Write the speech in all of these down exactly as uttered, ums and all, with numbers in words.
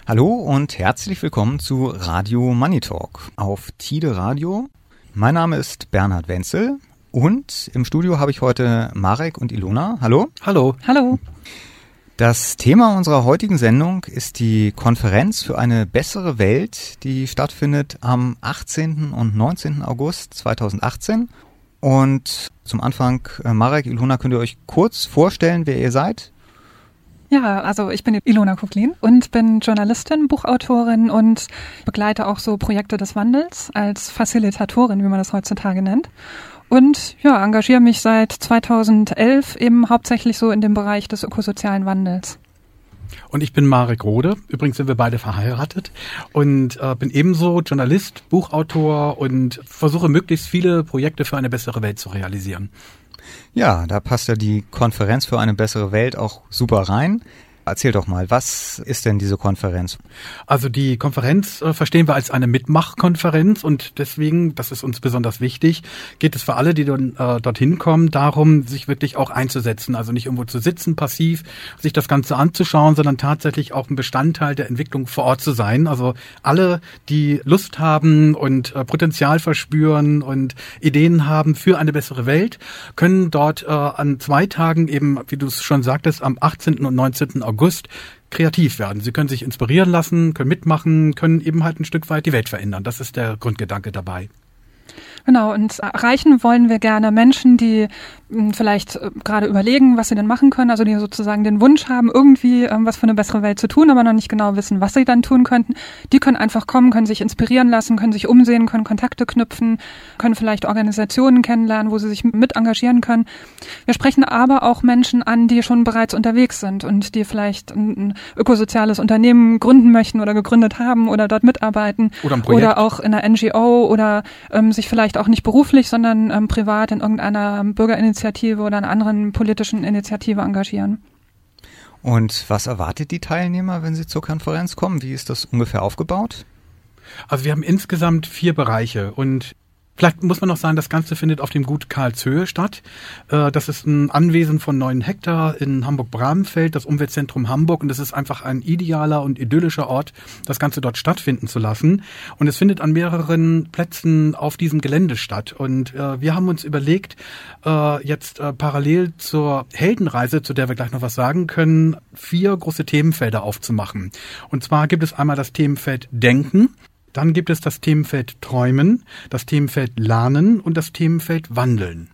Hallo und herzlich willkommen zu Radio Money Talk auf Tide Radio. Mein Name ist Bernhard Wenzel und im Studio habe ich heute Marek und Ilona. Hallo. Hallo. Hallo. Das Thema unserer heutigen Sendung ist die Konferenz für eine bessere Welt, die stattfindet am achtzehnten und neunzehnten August zweitausendachtzehn. Und zum Anfang, Marek, Ilona, könnt ihr euch kurz vorstellen, wer ihr seid? Ja, also ich bin Ilona Kuklin und bin Journalistin, Buchautorin und begleite auch so Projekte des Wandels als Facilitatorin, wie man das heutzutage nennt. Und ja, engagiere mich seit zweitausendelf eben hauptsächlich so in dem Bereich des ökosozialen Wandels. Und ich bin Marek Rode. Übrigens sind wir beide verheiratet und äh, bin ebenso Journalist, Buchautor und versuche möglichst viele Projekte für eine bessere Welt zu realisieren. Ja, da passt ja die Konferenz für eine bessere Welt auch super rein. Erzähl doch mal, was ist denn diese Konferenz? Also die Konferenz äh, verstehen wir als eine Mitmachkonferenz und deswegen, das ist uns besonders wichtig, geht es für alle, die dann, äh, dorthin kommen, darum, sich wirklich auch einzusetzen. Also nicht irgendwo zu sitzen, passiv, sich das Ganze anzuschauen, sondern tatsächlich auch ein Bestandteil der Entwicklung vor Ort zu sein. Also alle, die Lust haben und äh, Potenzial verspüren und Ideen haben für eine bessere Welt, können dort äh, an zwei Tagen eben, wie du es schon sagtest, am achtzehnten und neunzehnten August kreativ werden. Sie können sich inspirieren lassen, können mitmachen, können eben halt ein Stück weit die Welt verändern. Das ist der Grundgedanke dabei. Genau, und erreichen wollen wir gerne Menschen, die m, vielleicht äh, gerade überlegen, was sie denn machen können, also die sozusagen den Wunsch haben, irgendwie ähm, was für eine bessere Welt zu tun, aber noch nicht genau wissen, was sie dann tun könnten. Die können einfach kommen, können sich inspirieren lassen, können sich umsehen, können Kontakte knüpfen, können vielleicht Organisationen kennenlernen, wo sie sich mit engagieren können. Wir sprechen aber auch Menschen an, die schon bereits unterwegs sind und die vielleicht ein, ein ökosoziales Unternehmen gründen möchten oder gegründet haben oder dort mitarbeiten. Oder ein Projekt. Oder auch in einer N G O oder ähm, sich vielleicht auch nicht beruflich, sondern ähm, privat in irgendeiner Bürgerinitiative oder einer anderen politischen Initiative engagieren. Und was erwartet die Teilnehmer, wenn sie zur Konferenz kommen? Wie ist das ungefähr aufgebaut? Also wir haben insgesamt vier Bereiche und vielleicht muss man noch sagen, das Ganze findet auf dem Gut Karlshöhe statt. Das ist ein Anwesen von neun Hektar in Hamburg-Bramfeld, das Umweltzentrum Hamburg. Und es ist einfach ein idealer und idyllischer Ort, das Ganze dort stattfinden zu lassen. Und es findet an mehreren Plätzen auf diesem Gelände statt. Und wir haben uns überlegt, jetzt parallel zur Heldenreise, zu der wir gleich noch was sagen können, vier große Themenfelder aufzumachen. Und zwar gibt es einmal das Themenfeld Denken. Dann gibt es das Themenfeld Träumen, das Themenfeld Lernen und das Themenfeld Wandeln.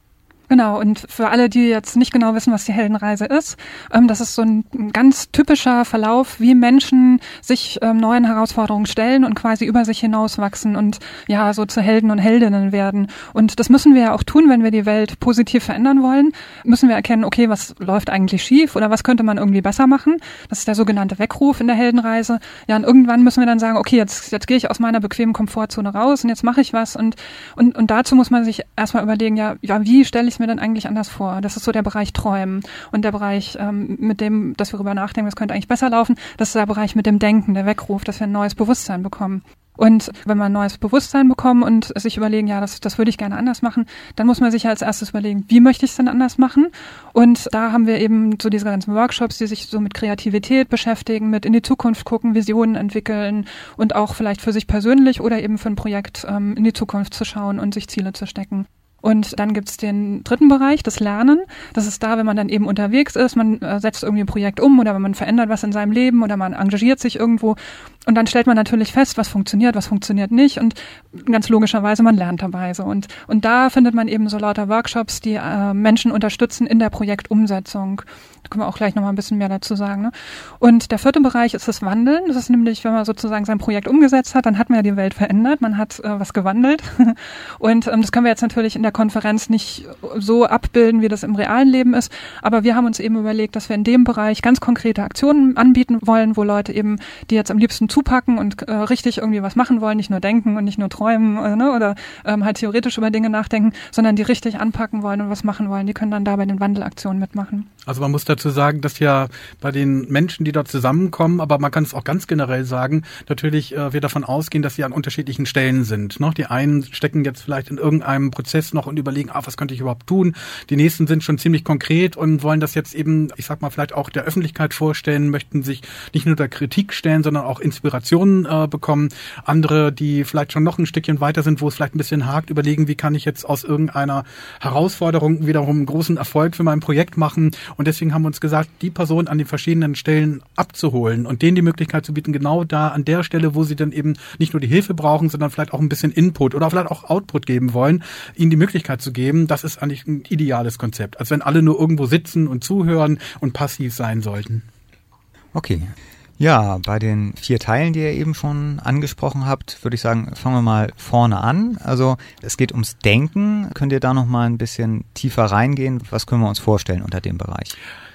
Genau, und für alle, die jetzt nicht genau wissen, was die Heldenreise ist, ähm, das ist so ein ganz typischer Verlauf, wie Menschen sich ähm, neuen Herausforderungen stellen und quasi über sich hinauswachsen und ja, so zu Helden und Heldinnen werden. Und das müssen wir ja auch tun, wenn wir die Welt positiv verändern wollen. Müssen wir erkennen, okay, was läuft eigentlich schief oder was könnte man irgendwie besser machen? Das ist der sogenannte Weckruf in der Heldenreise. Ja, und irgendwann müssen wir dann sagen, okay, jetzt, jetzt gehe ich aus meiner bequemen Komfortzone raus und jetzt mache ich was. Und, und, und dazu muss man sich erstmal überlegen, ja, ja, wie stelle ich mir denn eigentlich anders vor? Das ist so der Bereich Träumen und der Bereich, ähm, mit dem, dass wir darüber nachdenken, das könnte eigentlich besser laufen, das ist der Bereich mit dem Denken, der Weckruf, dass wir ein neues Bewusstsein bekommen. Und wenn wir ein neues Bewusstsein bekommen und sich überlegen, ja, das, das würde ich gerne anders machen, dann muss man sich als erstes überlegen, wie möchte ich es denn anders machen? Und da haben wir eben so diese ganzen Workshops, die sich so mit Kreativität beschäftigen, mit in die Zukunft gucken, Visionen entwickeln und auch vielleicht für sich persönlich oder eben für ein Projekt ähm, in die Zukunft zu schauen und sich Ziele zu stecken. Und dann gibt's den dritten Bereich, das Lernen. Das ist da, wenn man dann eben unterwegs ist, man äh, setzt irgendwie ein Projekt um oder wenn man verändert was in seinem Leben oder man engagiert sich irgendwo. Und dann stellt man natürlich fest, was funktioniert, was funktioniert nicht. Und ganz logischerweise, man lernt dabei so. Und, und da findet man eben so lauter Workshops, die äh, Menschen unterstützen in der Projektumsetzung. Da können wir auch gleich nochmal ein bisschen mehr dazu sagen. Ne? Und der vierte Bereich ist das Wandeln. Das ist nämlich, wenn man sozusagen sein Projekt umgesetzt hat, dann hat man ja die Welt verändert, man hat äh, was gewandelt. Und ähm, das können wir jetzt natürlich in der Konferenz nicht so abbilden, wie das im realen Leben ist. Aber wir haben uns eben überlegt, dass wir in dem Bereich ganz konkrete Aktionen anbieten wollen, wo Leute eben, die jetzt am liebsten zu zupacken und äh, richtig irgendwie was machen wollen, nicht nur denken und nicht nur träumen äh, ne, oder ähm, halt theoretisch über Dinge nachdenken, sondern die richtig anpacken wollen und was machen wollen, die können dann da bei den Wandelaktionen mitmachen. Also man muss dazu sagen, dass ja bei den Menschen, die dort zusammenkommen, aber man kann es auch ganz generell sagen, natürlich äh, wir davon ausgehen, dass sie an unterschiedlichen Stellen sind. Ne? Die einen stecken jetzt vielleicht in irgendeinem Prozess noch und überlegen, ah, was könnte ich überhaupt tun? Die nächsten sind schon ziemlich konkret und wollen das jetzt eben, ich sag mal, vielleicht auch der Öffentlichkeit vorstellen, möchten sich nicht nur der Kritik stellen, sondern auch Inspirationen äh, bekommen. Andere, die vielleicht schon noch ein Stückchen weiter sind, wo es vielleicht ein bisschen hakt, überlegen, wie kann ich jetzt aus irgendeiner Herausforderung wiederum einen großen Erfolg für mein Projekt machen. Und deswegen haben wir uns gesagt, die Person an den verschiedenen Stellen abzuholen und denen die Möglichkeit zu bieten, genau da an der Stelle, wo sie dann eben nicht nur die Hilfe brauchen, sondern vielleicht auch ein bisschen Input oder vielleicht auch Output geben wollen, ihnen die Möglichkeit zu geben. Das ist eigentlich ein ideales Konzept. Als wenn alle nur irgendwo sitzen und zuhören und passiv sein sollten. Okay. Ja, bei den vier Teilen, die ihr eben schon angesprochen habt, würde ich sagen, fangen wir mal vorne an. Also es geht ums Denken. Könnt ihr da noch mal ein bisschen tiefer reingehen? Was können wir uns vorstellen unter dem Bereich?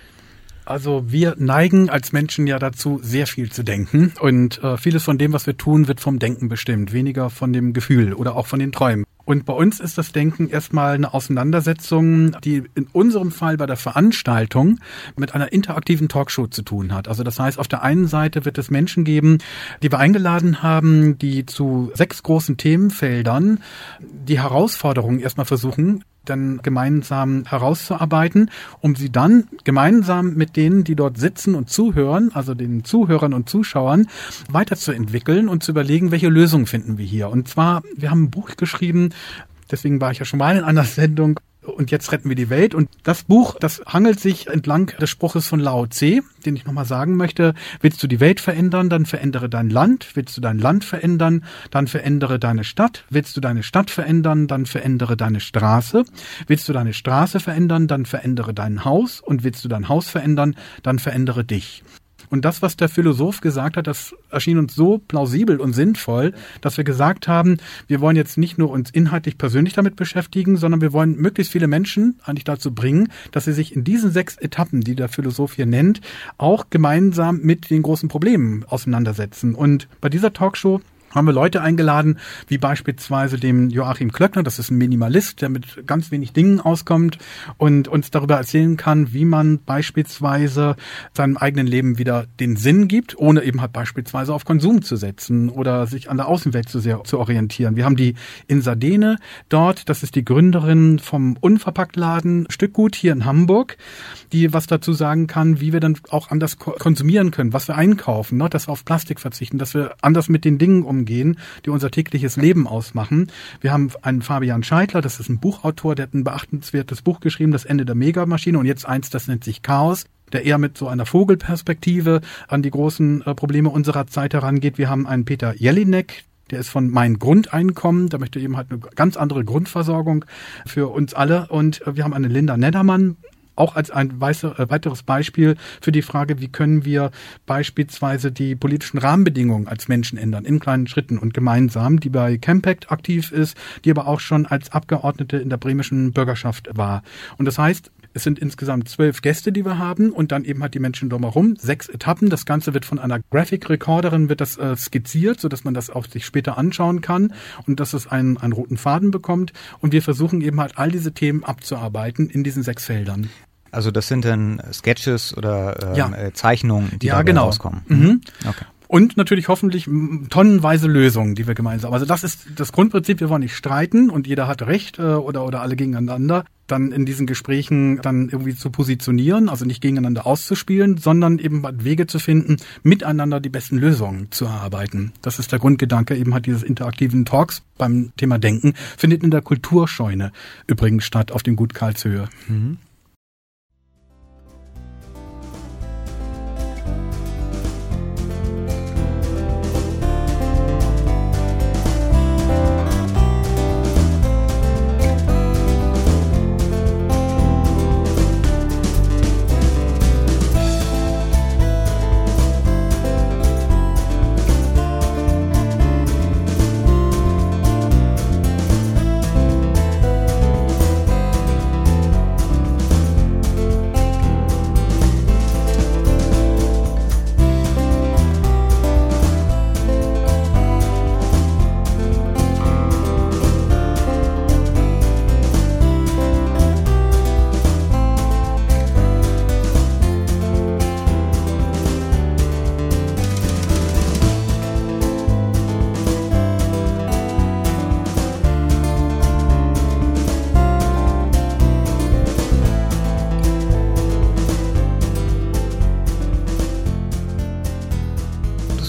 Also wir neigen als Menschen ja dazu, sehr viel zu denken. Und äh, vieles von dem, was wir tun, wird vom Denken bestimmt, weniger von dem Gefühl oder auch von den Träumen. Und bei uns ist das Denken erstmal eine Auseinandersetzung, die in unserem Fall bei der Veranstaltung mit einer interaktiven Talkshow zu tun hat. Also das heißt, auf der einen Seite wird es Menschen geben, die wir eingeladen haben, die zu sechs großen Themenfeldern die Herausforderungen erstmal versuchen, dann gemeinsam herauszuarbeiten, um sie dann gemeinsam mit denen, die dort sitzen und zuhören, also den Zuhörern und Zuschauern, weiterzuentwickeln und zu überlegen, welche Lösungen finden wir hier. Und zwar, wir haben ein Buch geschrieben, deswegen war ich ja schon mal in einer Sendung, und jetzt retten wir die Welt. Und das Buch, das hangelt sich entlang des Spruches von Lao Tse, den ich nochmal sagen möchte. Willst du die Welt verändern, dann verändere dein Land. Willst du dein Land verändern, dann verändere deine Stadt. Willst du deine Stadt verändern, dann verändere deine Straße. Willst du deine Straße verändern, dann verändere dein Haus. Und willst du dein Haus verändern, dann verändere dich. Und das, was der Philosoph gesagt hat, das erschien uns so plausibel und sinnvoll, dass wir gesagt haben, wir wollen jetzt nicht nur uns inhaltlich persönlich damit beschäftigen, sondern wir wollen möglichst viele Menschen eigentlich dazu bringen, dass sie sich in diesen sechs Etappen, die der Philosoph hier nennt, auch gemeinsam mit den großen Problemen auseinandersetzen. Und bei dieser Talkshow haben wir Leute eingeladen, wie beispielsweise dem Joachim Klöckner, das ist ein Minimalist, der mit ganz wenig Dingen auskommt und uns darüber erzählen kann, wie man beispielsweise seinem eigenen Leben wieder den Sinn gibt, ohne eben halt beispielsweise auf Konsum zu setzen oder sich an der Außenwelt zu sehr zu orientieren. Wir haben die Insa Dehne dort, das ist die Gründerin vom Unverpacktladen Stückgut hier in Hamburg, die was dazu sagen kann, wie wir dann auch anders konsumieren können, was wir einkaufen, ne? Dass wir auf Plastik verzichten, dass wir anders mit den Dingen umgehen, gehen, die unser tägliches Leben ausmachen. Wir haben einen Fabian Scheidler, das ist ein Buchautor, der hat ein beachtenswertes Buch geschrieben, Das Ende der Megamaschine, und jetzt eins, das nennt sich Chaos, der eher mit so einer Vogelperspektive an die großen äh, Probleme unserer Zeit herangeht. Wir haben einen Peter Jelinek, der ist von Mein Grundeinkommen, da möchte eben halt eine ganz andere Grundversorgung für uns alle, und äh, wir haben eine Linda Neddermann, auch als ein weiteres Beispiel für die Frage, wie können wir beispielsweise die politischen Rahmenbedingungen als Menschen ändern, in kleinen Schritten und gemeinsam, die bei Campact aktiv ist, die aber auch schon als Abgeordnete in der bremischen Bürgerschaft war. Und das heißt, es sind insgesamt zwölf Gäste, die wir haben, und dann eben halt die Menschen drumherum, sechs Etappen. Das Ganze wird von einer Graphic Recorderin wird das äh, skizziert, sodass man das auch sich später anschauen kann und dass es einen, einen roten Faden bekommt. Und wir versuchen eben halt all diese Themen abzuarbeiten in diesen sechs Feldern. Also das sind dann Sketches oder ähm, ja. Zeichnungen, die ja, dabei genau. rauskommen. Mhm. Okay. Und natürlich hoffentlich tonnenweise Lösungen, die wir gemeinsam. Also das ist das Grundprinzip, wir wollen nicht streiten und jeder hat Recht äh, oder oder alle gegeneinander. Dann in diesen Gesprächen dann irgendwie zu positionieren, also nicht gegeneinander auszuspielen, sondern eben Wege zu finden, miteinander die besten Lösungen zu erarbeiten. Das ist der Grundgedanke eben halt dieses interaktiven Talks beim Thema Denken. Findet in der Kulturscheune übrigens statt auf dem Gut Karlshöhe. Mhm.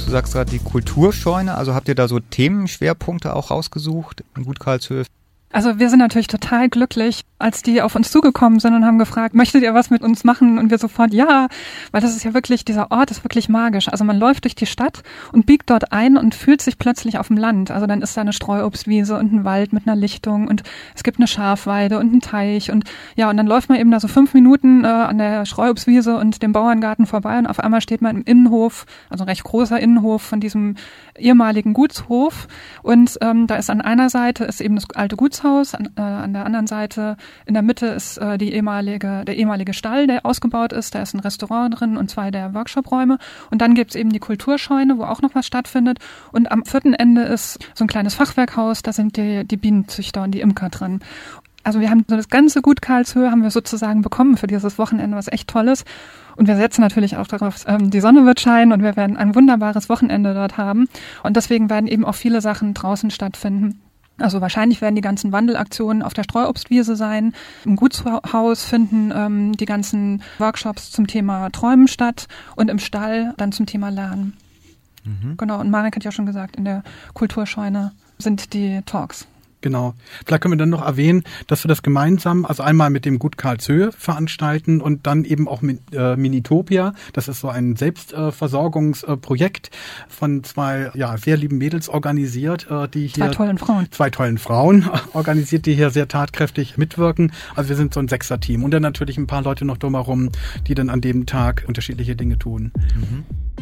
Du sagst gerade die Kulturscheune, also habt ihr da so Themenschwerpunkte auch rausgesucht in Gut Karlshöhe? Also wir sind natürlich total glücklich, als die auf uns zugekommen sind und haben gefragt, möchtet ihr was mit uns machen? Und wir sofort, ja, weil das ist ja wirklich, dieser Ort ist wirklich magisch. Also man läuft durch die Stadt und biegt dort ein und fühlt sich plötzlich auf dem Land. Also dann ist da eine Streuobstwiese und ein Wald mit einer Lichtung und es gibt eine Schafweide und einen Teich und ja, und dann läuft man eben da so fünf Minuten äh, an der Streuobstwiese und dem Bauerngarten vorbei und auf einmal steht man im Innenhof, also ein recht großer Innenhof von diesem ehemaligen Gutshof und ähm, da ist an einer Seite ist eben das alte Gutshaus, an, äh, an der anderen Seite in der Mitte ist äh, die ehemalige, der ehemalige Stall, der ausgebaut ist. Da ist ein Restaurant drin und zwei der Workshop-Räume. Und dann gibt's eben die Kulturscheune, wo auch noch was stattfindet. Und am vierten Ende ist so ein kleines Fachwerkhaus, da sind die, die Bienenzüchter und die Imker drin. Also wir haben so das ganze Gut Karlshöhe haben wir sozusagen bekommen für dieses Wochenende, was echt toll ist. Und wir setzen natürlich auch darauf, ähm, die Sonne wird scheinen und wir werden ein wunderbares Wochenende dort haben. Und deswegen werden eben auch viele Sachen draußen stattfinden. Also wahrscheinlich werden die ganzen Wandelaktionen auf der Streuobstwiese sein. Im Gutshaus finden ähm, die ganzen Workshops zum Thema Träumen statt und im Stall dann zum Thema Lernen. Mhm. Genau, und Marek hat ja schon gesagt, in der Kulturscheune sind die Talks. Genau. Vielleicht können wir dann noch erwähnen, dass wir das gemeinsam, also einmal mit dem Gut Karlshöhe veranstalten und dann eben auch mit äh, Minitopia. Das ist so ein Selbstversorgungsprojekt äh, von zwei ja sehr lieben Mädels organisiert, äh, die hier zwei tollen Frauen, zwei tollen Frauen organisiert, die hier sehr tatkräftig mitwirken. Also wir sind so ein Sechser-Team und dann natürlich ein paar Leute noch drumherum, die dann an dem Tag unterschiedliche Dinge tun. Mhm.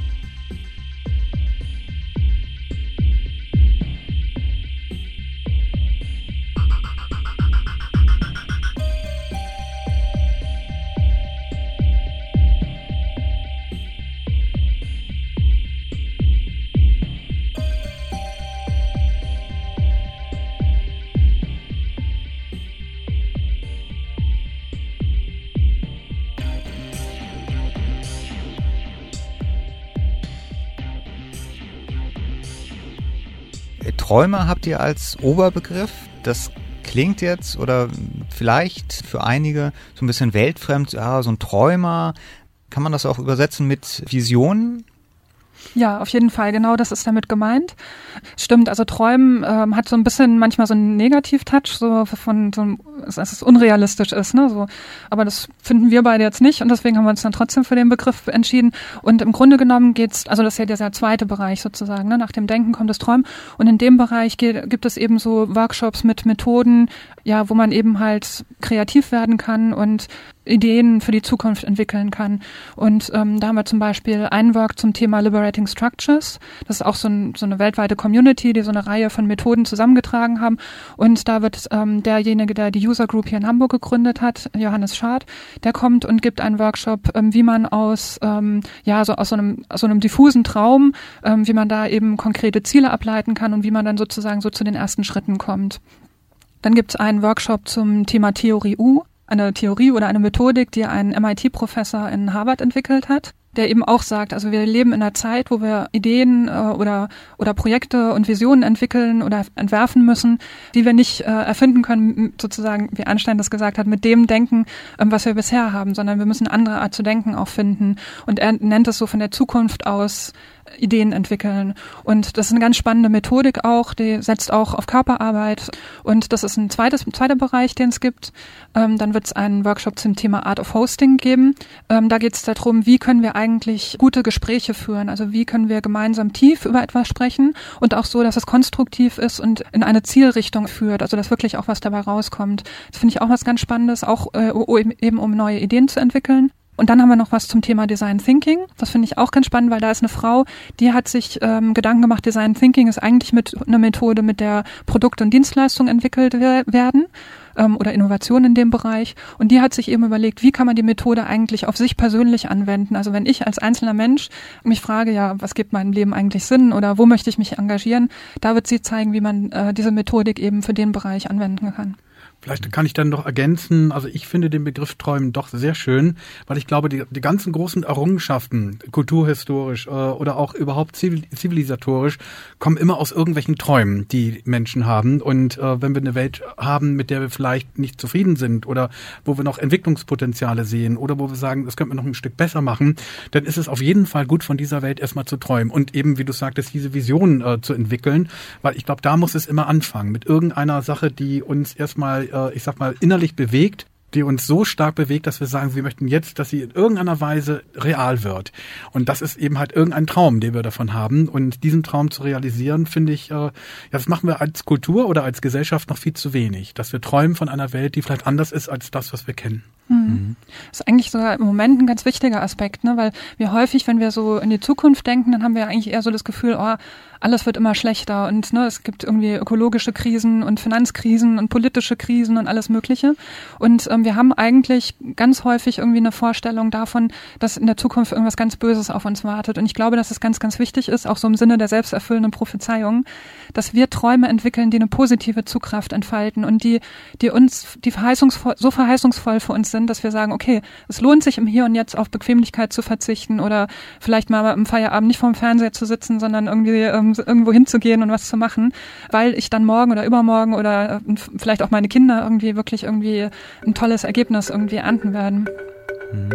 Träume habt ihr als Oberbegriff. Das klingt jetzt oder vielleicht für einige so ein bisschen weltfremd. Ja, so ein Träumer. Kann man das auch übersetzen mit Visionen? Ja, auf jeden Fall. Genau das ist damit gemeint. Stimmt, also Träumen ähm, hat so ein bisschen manchmal so einen Negativ-Touch, so von so einem, dass es unrealistisch ist, ne? So, aber das finden wir beide jetzt nicht und deswegen haben wir uns dann trotzdem für den Begriff entschieden. Und im Grunde genommen geht's, also das ist ja dieser zweite Bereich sozusagen, ne? Nach dem Denken kommt das Träumen und in dem Bereich geht, gibt es eben so Workshops mit Methoden, ja, wo man eben halt kreativ werden kann und Ideen für die Zukunft entwickeln kann. Und ähm, da haben wir zum Beispiel einen Work zum Thema Liberating Structures. Das ist auch so, ein, so eine weltweite Community, die so eine Reihe von Methoden zusammengetragen haben. Und da wird ähm, derjenige, der die User Group hier in Hamburg gegründet hat, Johannes Schad, der kommt und gibt einen Workshop, ähm, wie man aus ähm, ja so aus so einem aus so einem diffusen Traum, ähm, wie man da eben konkrete Ziele ableiten kann und wie man dann sozusagen so zu den ersten Schritten kommt. Dann gibt es einen Workshop zum Thema Theorie U. Eine Theorie oder eine Methodik, die ein M I T-Professor in Harvard entwickelt hat, der eben auch sagt, also wir leben in einer Zeit, wo wir Ideen äh, oder oder Projekte und Visionen entwickeln oder entwerfen müssen, die wir nicht äh, erfinden können, sozusagen, wie Einstein das gesagt hat, mit dem Denken, ähm, was wir bisher haben, sondern wir müssen eine andere Art zu denken auch finden. Und er nennt es so von der Zukunft aus Ideen entwickeln. Und das ist eine ganz spannende Methodik auch, die setzt auch auf Körperarbeit. Und das ist ein zweites, ein zweiter Bereich, den es gibt. Ähm, dann wird es einen Workshop zum Thema Art of Hosting geben. Ähm, da geht es darum, wie können wir eigentlich gute Gespräche führen? Also wie können wir gemeinsam tief über etwas sprechen und auch so, dass es konstruktiv ist und in eine Zielrichtung führt. Also dass wirklich auch was dabei rauskommt. Das finde ich auch was ganz Spannendes, auch äh, eben um neue Ideen zu entwickeln. Und dann haben wir noch was zum Thema Design Thinking. Das finde ich auch ganz spannend, weil da ist eine Frau, die hat sich ähm, Gedanken gemacht, Design Thinking ist eigentlich mit eine Methode, mit der Produkte und Dienstleistungen entwickelt wer- werden ähm, oder Innovationen in dem Bereich. Und die hat sich eben überlegt, wie kann man die Methode eigentlich auf sich persönlich anwenden. Also wenn ich als einzelner Mensch mich frage, ja, was gibt meinem Leben eigentlich Sinn oder wo möchte ich mich engagieren, da wird sie zeigen, wie man äh, diese Methodik eben für den Bereich anwenden kann. Vielleicht kann ich dann noch ergänzen, also ich finde den Begriff Träumen doch sehr schön, weil ich glaube, die, die ganzen großen Errungenschaften, kulturhistorisch äh, oder auch überhaupt zivilisatorisch, kommen immer aus irgendwelchen Träumen, die Menschen haben. Und äh, wenn wir eine Welt haben, mit der wir vielleicht nicht zufrieden sind oder wo wir noch Entwicklungspotenziale sehen oder wo wir sagen, das könnte man noch ein Stück besser machen, dann ist es auf jeden Fall gut, von dieser Welt erstmal zu träumen und eben, wie du sagtest, diese Vision äh, zu entwickeln, weil ich glaube, da muss es immer anfangen, mit irgendeiner Sache, die uns erstmal ich sag mal, innerlich bewegt, die uns so stark bewegt, dass wir sagen, wir möchten jetzt, dass sie in irgendeiner Weise real wird. Und das ist eben halt irgendein Traum, den wir davon haben. Und diesen Traum zu realisieren, finde ich, äh, ja, das machen wir als Kultur oder als Gesellschaft noch viel zu wenig. Dass wir träumen von einer Welt, die vielleicht anders ist als das, was wir kennen. Mhm. Das ist eigentlich sogar im Moment ein ganz wichtiger Aspekt, ne? Weil wir häufig, wenn wir so in die Zukunft denken, dann haben wir eigentlich eher so das Gefühl, oh, alles wird immer schlechter und ne, es gibt irgendwie ökologische Krisen und Finanzkrisen und politische Krisen und alles Mögliche. Und ähm, wir haben eigentlich ganz häufig irgendwie eine Vorstellung davon, dass in der Zukunft irgendwas ganz Böses auf uns wartet. Und ich glaube, dass es ganz, ganz wichtig ist, auch so im Sinne der selbsterfüllenden Prophezeiung, dass wir Träume entwickeln, die eine positive Zugkraft entfalten und die, die uns, die verheißungsvoll, so verheißungsvoll für uns sind, dass wir sagen, okay, es lohnt sich im Hier und Jetzt auf Bequemlichkeit zu verzichten oder vielleicht mal im Feierabend nicht vorm Fernseher zu sitzen, sondern irgendwie ähm, irgendwo hinzugehen und was zu machen, weil ich dann morgen oder übermorgen oder äh, vielleicht auch meine Kinder irgendwie wirklich irgendwie ein tolles Ergebnis irgendwie ernten werden. Mhm.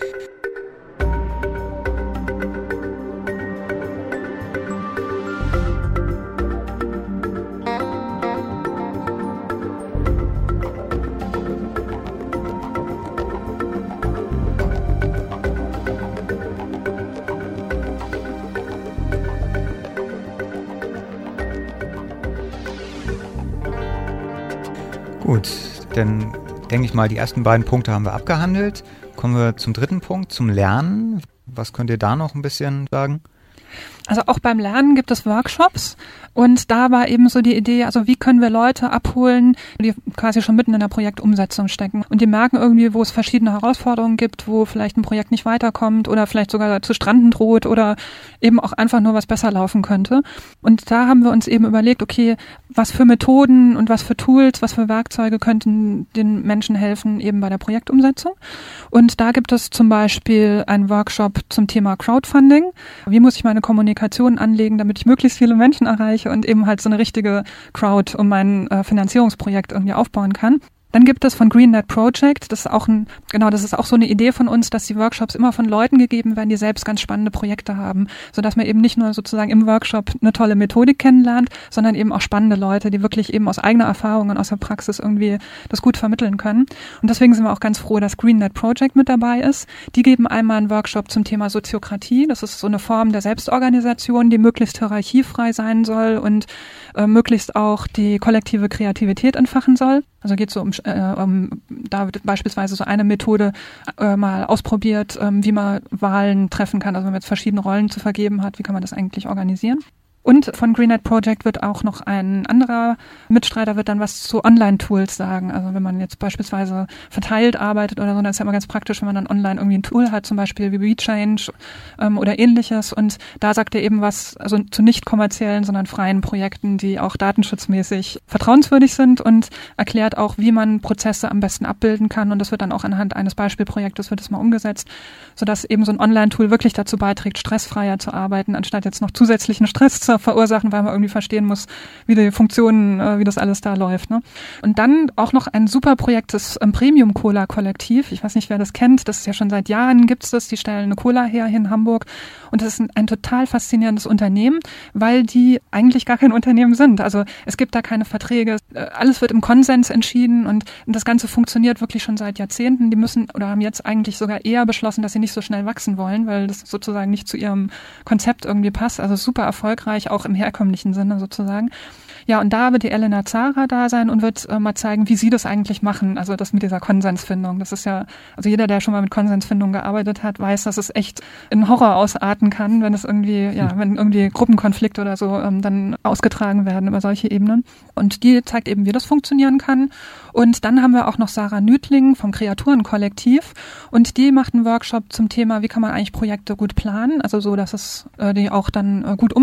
Gut, dann denke ich mal, die ersten beiden Punkte haben wir abgehandelt. Kommen wir zum dritten Punkt, zum Lernen. Was könnt ihr da noch ein bisschen sagen? Also auch beim Lernen gibt es Workshops und da war eben so die Idee, also wie können wir Leute abholen, die quasi schon mitten in der Projektumsetzung stecken und die merken irgendwie, wo es verschiedene Herausforderungen gibt, wo vielleicht ein Projekt nicht weiterkommt oder vielleicht sogar zu stranden droht oder eben auch einfach nur was besser laufen könnte. Und da haben wir uns eben überlegt, okay, was für Methoden und was für Tools, was für Werkzeuge könnten den Menschen helfen eben bei der Projektumsetzung. Und da gibt es zum Beispiel einen Workshop zum Thema Crowdfunding. Wie muss ich meine Kommunikation anlegen, damit ich möglichst viele Menschen erreiche und eben halt so eine richtige Crowd um mein äh, Finanzierungsprojekt irgendwie aufbauen kann. Dann gibt es von GreenNet Project, das ist auch ein, genau, das ist auch so eine Idee von uns, dass die Workshops immer von Leuten gegeben werden, die selbst ganz spannende Projekte haben, sodass man eben nicht nur sozusagen im Workshop eine tolle Methodik kennenlernt, sondern eben auch spannende Leute, die wirklich eben aus eigener Erfahrung und aus der Praxis irgendwie das gut vermitteln können. Und deswegen sind wir auch ganz froh, dass GreenNet Project mit dabei ist. Die geben einmal einen Workshop zum Thema Soziokratie. Das ist so eine Form der Selbstorganisation, die möglichst hierarchiefrei sein soll und äh, möglichst auch die kollektive Kreativität entfachen soll. Also geht so um, äh, um da wird beispielsweise so eine Methode äh, mal ausprobiert, ähm, wie man Wahlen treffen kann. Also wenn man jetzt verschiedene Rollen zu vergeben hat, wie kann man das eigentlich organisieren? Und von GreenNet Project wird auch noch ein anderer Mitstreiter wird dann was zu Online-Tools sagen. Also wenn man jetzt beispielsweise verteilt arbeitet oder so, dann ist ja immer ganz praktisch, wenn man dann online irgendwie ein Tool hat, zum Beispiel wie WeChange ähm, oder ähnliches. Und da sagt er eben was, also zu nicht kommerziellen, sondern freien Projekten, die auch datenschutzmäßig vertrauenswürdig sind und erklärt auch, wie man Prozesse am besten abbilden kann. Und das wird dann auch anhand eines Beispielprojektes wird das mal umgesetzt, sodass eben so ein Online-Tool wirklich dazu beiträgt, stressfreier zu arbeiten, anstatt jetzt noch zusätzlichen Stress zu verursachen, weil man irgendwie verstehen muss, wie die Funktionen, äh, wie das alles da läuft. Ne? Und dann auch noch ein super Projekt, das ähm, Premium Cola Kollektiv. Ich weiß nicht, wer das kennt. Das ist ja schon seit Jahren gibt's das. Die stellen eine Cola her hier in Hamburg. Und das ist ein, ein total faszinierendes Unternehmen, weil die eigentlich gar kein Unternehmen sind. Also es gibt da keine Verträge. Alles wird im Konsens entschieden und, und das Ganze funktioniert wirklich schon seit Jahrzehnten. Die müssen oder haben jetzt eigentlich sogar eher beschlossen, dass sie nicht so schnell wachsen wollen, weil das sozusagen nicht zu ihrem Konzept irgendwie passt. Also super erfolgreich, auch im herkömmlichen Sinne sozusagen. Ja, und da wird die Elena Zara da sein und wird äh, mal zeigen, wie sie das eigentlich machen, also das mit dieser Konsensfindung. Das ist ja, also jeder, der schon mal mit Konsensfindung gearbeitet hat, weiß, dass es echt in Horror ausarten kann, wenn es irgendwie, ja, wenn irgendwie Gruppenkonflikte oder so ähm, dann ausgetragen werden über solche Ebenen. Und die zeigt eben, wie das funktionieren kann. Und dann haben wir auch noch Sarah Nüdling vom Kreaturenkollektiv und die macht einen Workshop zum Thema, wie kann man eigentlich Projekte gut planen, also so, dass es äh, die auch dann äh, gut umsetzen kann.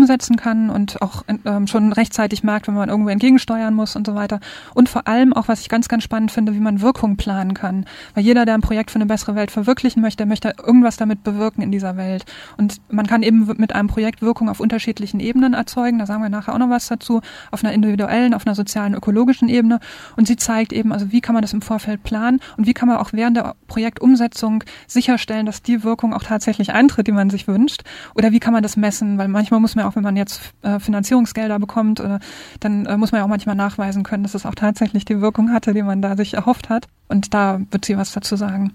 kann und auch ähm, schon rechtzeitig merkt, wenn man irgendwo entgegensteuern muss und so weiter. Und vor allem auch, was ich ganz, ganz spannend finde, wie man Wirkung planen kann. Weil jeder, der ein Projekt für eine bessere Welt verwirklichen möchte, möchte irgendwas damit bewirken in dieser Welt. Und man kann eben mit einem Projekt Wirkung auf unterschiedlichen Ebenen erzeugen. Da sagen wir nachher auch noch was dazu. Auf einer individuellen, auf einer sozialen, ökologischen Ebene. Und sie zeigt eben, also wie kann man das im Vorfeld planen und wie kann man auch während der Projektumsetzung sicherstellen, dass die Wirkung auch tatsächlich eintritt, die man sich wünscht. Oder wie kann man das messen? Weil manchmal muss man auch, wenn man jetzt äh, Finanzierungsgelder bekommt, oder, dann äh, muss man ja auch manchmal nachweisen können, dass es auch tatsächlich die Wirkung hatte, die man da sich erhofft hat. Und da wird sie was dazu sagen.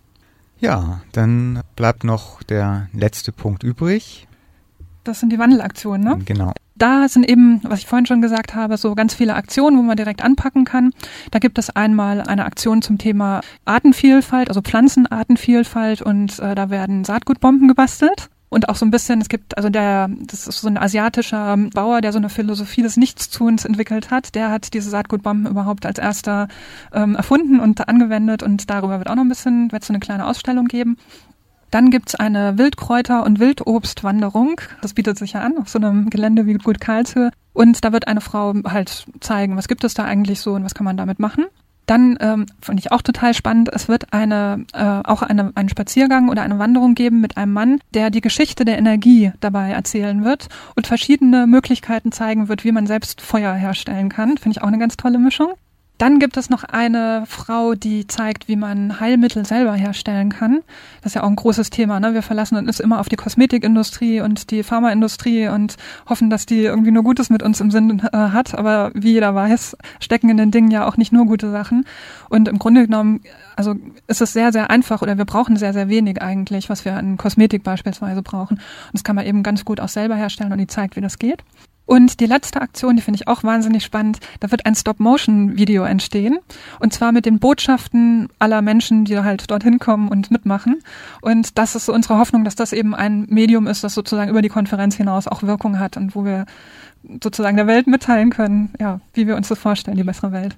Ja, dann bleibt noch der letzte Punkt übrig. Das sind die Wandelaktionen, ne? Genau. Da sind eben, was ich vorhin schon gesagt habe, so ganz viele Aktionen, wo man direkt anpacken kann. Da gibt es einmal eine Aktion zum Thema Artenvielfalt, also Pflanzenartenvielfalt, und äh, da werden Saatgutbomben gebastelt. Und auch so ein bisschen, es gibt, also der, das ist so ein asiatischer Bauer, der so eine Philosophie des Nichtstuns entwickelt hat. Der hat diese Saatgutbomben überhaupt als erster ähm, erfunden und angewendet, und darüber wird auch noch ein bisschen, wird es so eine kleine Ausstellung geben. Dann gibt's eine Wildkräuter- und Wildobstwanderung. Das bietet sich ja an, auf so einem Gelände wie Gut Karlshöhe. Und da wird eine Frau halt zeigen, was gibt es da eigentlich so und was kann man damit machen. Dann ähm, fand ich auch total spannend, es wird eine äh, auch eine, einen Spaziergang oder eine Wanderung geben mit einem Mann, der die Geschichte der Energie dabei erzählen wird und verschiedene Möglichkeiten zeigen wird, wie man selbst Feuer herstellen kann. Finde ich auch eine ganz tolle Mischung. Dann gibt es noch eine Frau, die zeigt, wie man Heilmittel selber herstellen kann. Das ist ja auch ein großes Thema, ne? Wir verlassen uns immer auf die Kosmetikindustrie und die Pharmaindustrie und hoffen, dass die irgendwie nur Gutes mit uns im Sinn äh, hat. Aber wie jeder weiß, stecken in den Dingen ja auch nicht nur gute Sachen. Und im Grunde genommen, also ist es sehr, sehr einfach, oder wir brauchen sehr, sehr wenig eigentlich, was wir an Kosmetik beispielsweise brauchen. Und das kann man eben ganz gut auch selber herstellen, und die zeigt, wie das geht. Und die letzte Aktion, die finde ich auch wahnsinnig spannend, da wird ein Stop-Motion-Video entstehen. Und zwar mit den Botschaften aller Menschen, die halt dorthin kommen und mitmachen. Und das ist so unsere Hoffnung, dass das eben ein Medium ist, das sozusagen über die Konferenz hinaus auch Wirkung hat und wo wir sozusagen der Welt mitteilen können, ja, wie wir uns das vorstellen, die bessere Welt.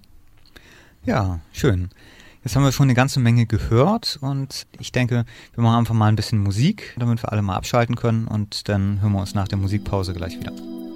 Ja, schön. Jetzt haben wir schon eine ganze Menge gehört, und ich denke, wir machen einfach mal ein bisschen Musik, damit wir alle mal abschalten können, und dann hören wir uns nach der Musikpause gleich wieder.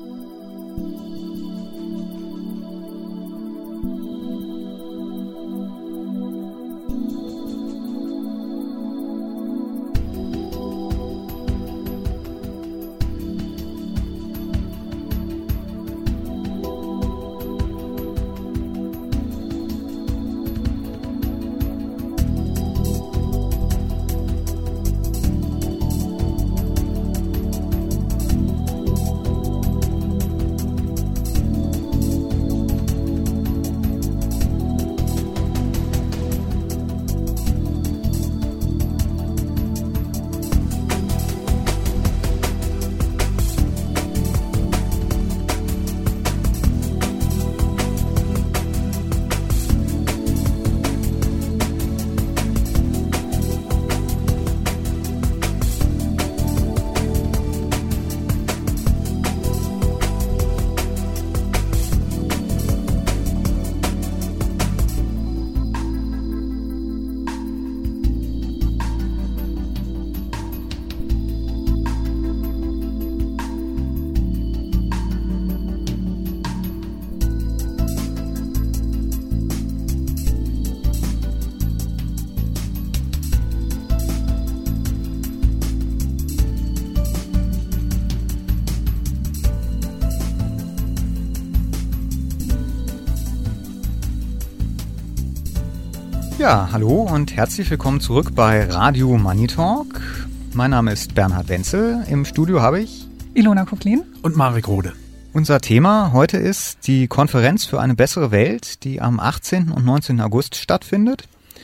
Ja, hallo und herzlich willkommen zurück bei Radio Money Talk. Mein Name ist Bernhard Wenzel. Im Studio habe ich Ilona Kuklin und Marek Rode. Unser Thema heute ist die Konferenz für eine bessere Welt, die am achtzehnten und neunzehnten August stattfindet.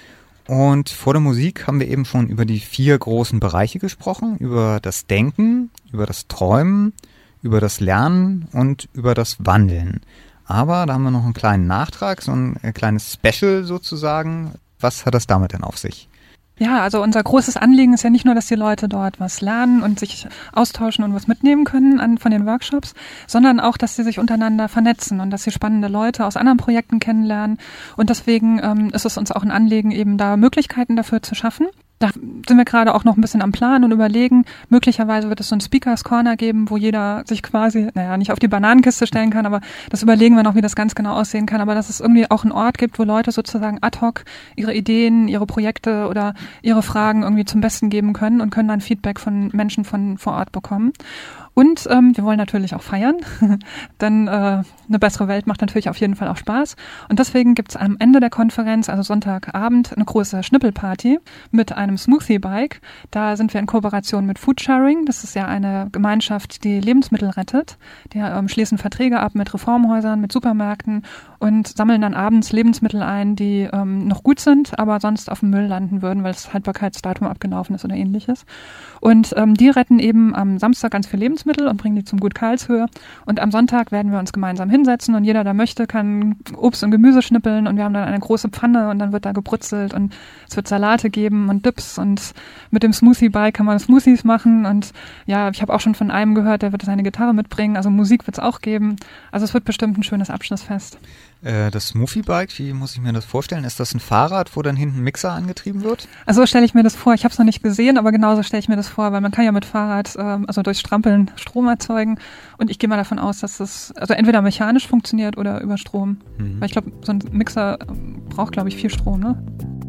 Und vor der Musik haben wir eben schon über die vier großen Bereiche gesprochen, über das Denken, über das Träumen, über das Lernen und über das Wandeln. Aber da haben wir noch einen kleinen Nachtrag, so ein kleines Special sozusagen. Was hat das damit denn auf sich? Ja, also unser großes Anliegen ist ja nicht nur, dass die Leute dort was lernen und sich austauschen und was mitnehmen können an, von den Workshops, sondern auch, dass sie sich untereinander vernetzen und dass sie spannende Leute aus anderen Projekten kennenlernen. Und deswegen ähm, ist es uns auch ein Anliegen, eben da Möglichkeiten dafür zu schaffen. Da sind wir gerade auch noch ein bisschen am Plan und überlegen, möglicherweise wird es so ein Speakers Corner geben, wo jeder sich quasi, naja, nicht auf die Bananenkiste stellen kann, aber das überlegen wir noch, wie das ganz genau aussehen kann, aber dass es irgendwie auch einen Ort gibt, wo Leute sozusagen ad hoc ihre Ideen, ihre Projekte oder ihre Fragen irgendwie zum Besten geben können und können dann Feedback von Menschen von vor Ort bekommen. Und ähm, wir wollen natürlich auch feiern, denn äh, eine bessere Welt macht natürlich auf jeden Fall auch Spaß. Und deswegen gibt's am Ende der Konferenz, also Sonntagabend, eine große Schnippelparty mit einem Smoothie-Bike. Da sind wir in Kooperation mit Foodsharing. Das ist ja eine Gemeinschaft, die Lebensmittel rettet. Die ähm, schließen Verträge ab mit Reformhäusern, mit Supermärkten und sammeln dann abends Lebensmittel ein, die ähm, noch gut sind, aber sonst auf dem Müll landen würden, weil das Haltbarkeitsdatum abgelaufen ist oder ähnliches. Und ähm, die retten eben am Samstag ganz viel Lebensmittel und bringen die zum Gut Karlshöhe. Und am Sonntag werden wir uns gemeinsam hinsetzen und jeder, der möchte, kann Obst und Gemüse schnippeln und wir haben dann eine große Pfanne und dann wird da gebrutzelt und es wird Salate geben und Dips und mit dem Smoothie-Bike kann man Smoothies machen und ja, ich habe auch schon von einem gehört, der wird seine Gitarre mitbringen, also Musik wird es auch geben. Also es wird bestimmt ein schönes Abschlussfest. Das Smoothie-Bike, wie muss ich mir das vorstellen? Ist das ein Fahrrad, wo dann hinten ein Mixer angetrieben wird? Also so stelle ich mir das vor. Ich habe es noch nicht gesehen, aber genauso stelle ich mir das vor, weil man kann ja mit Fahrrad, ähm, also durch Strampeln Strom erzeugen. Und ich gehe mal davon aus, dass das also entweder mechanisch funktioniert oder über Strom. Mhm. Weil ich glaube, so ein Mixer braucht, glaube ich, viel Strom, ne?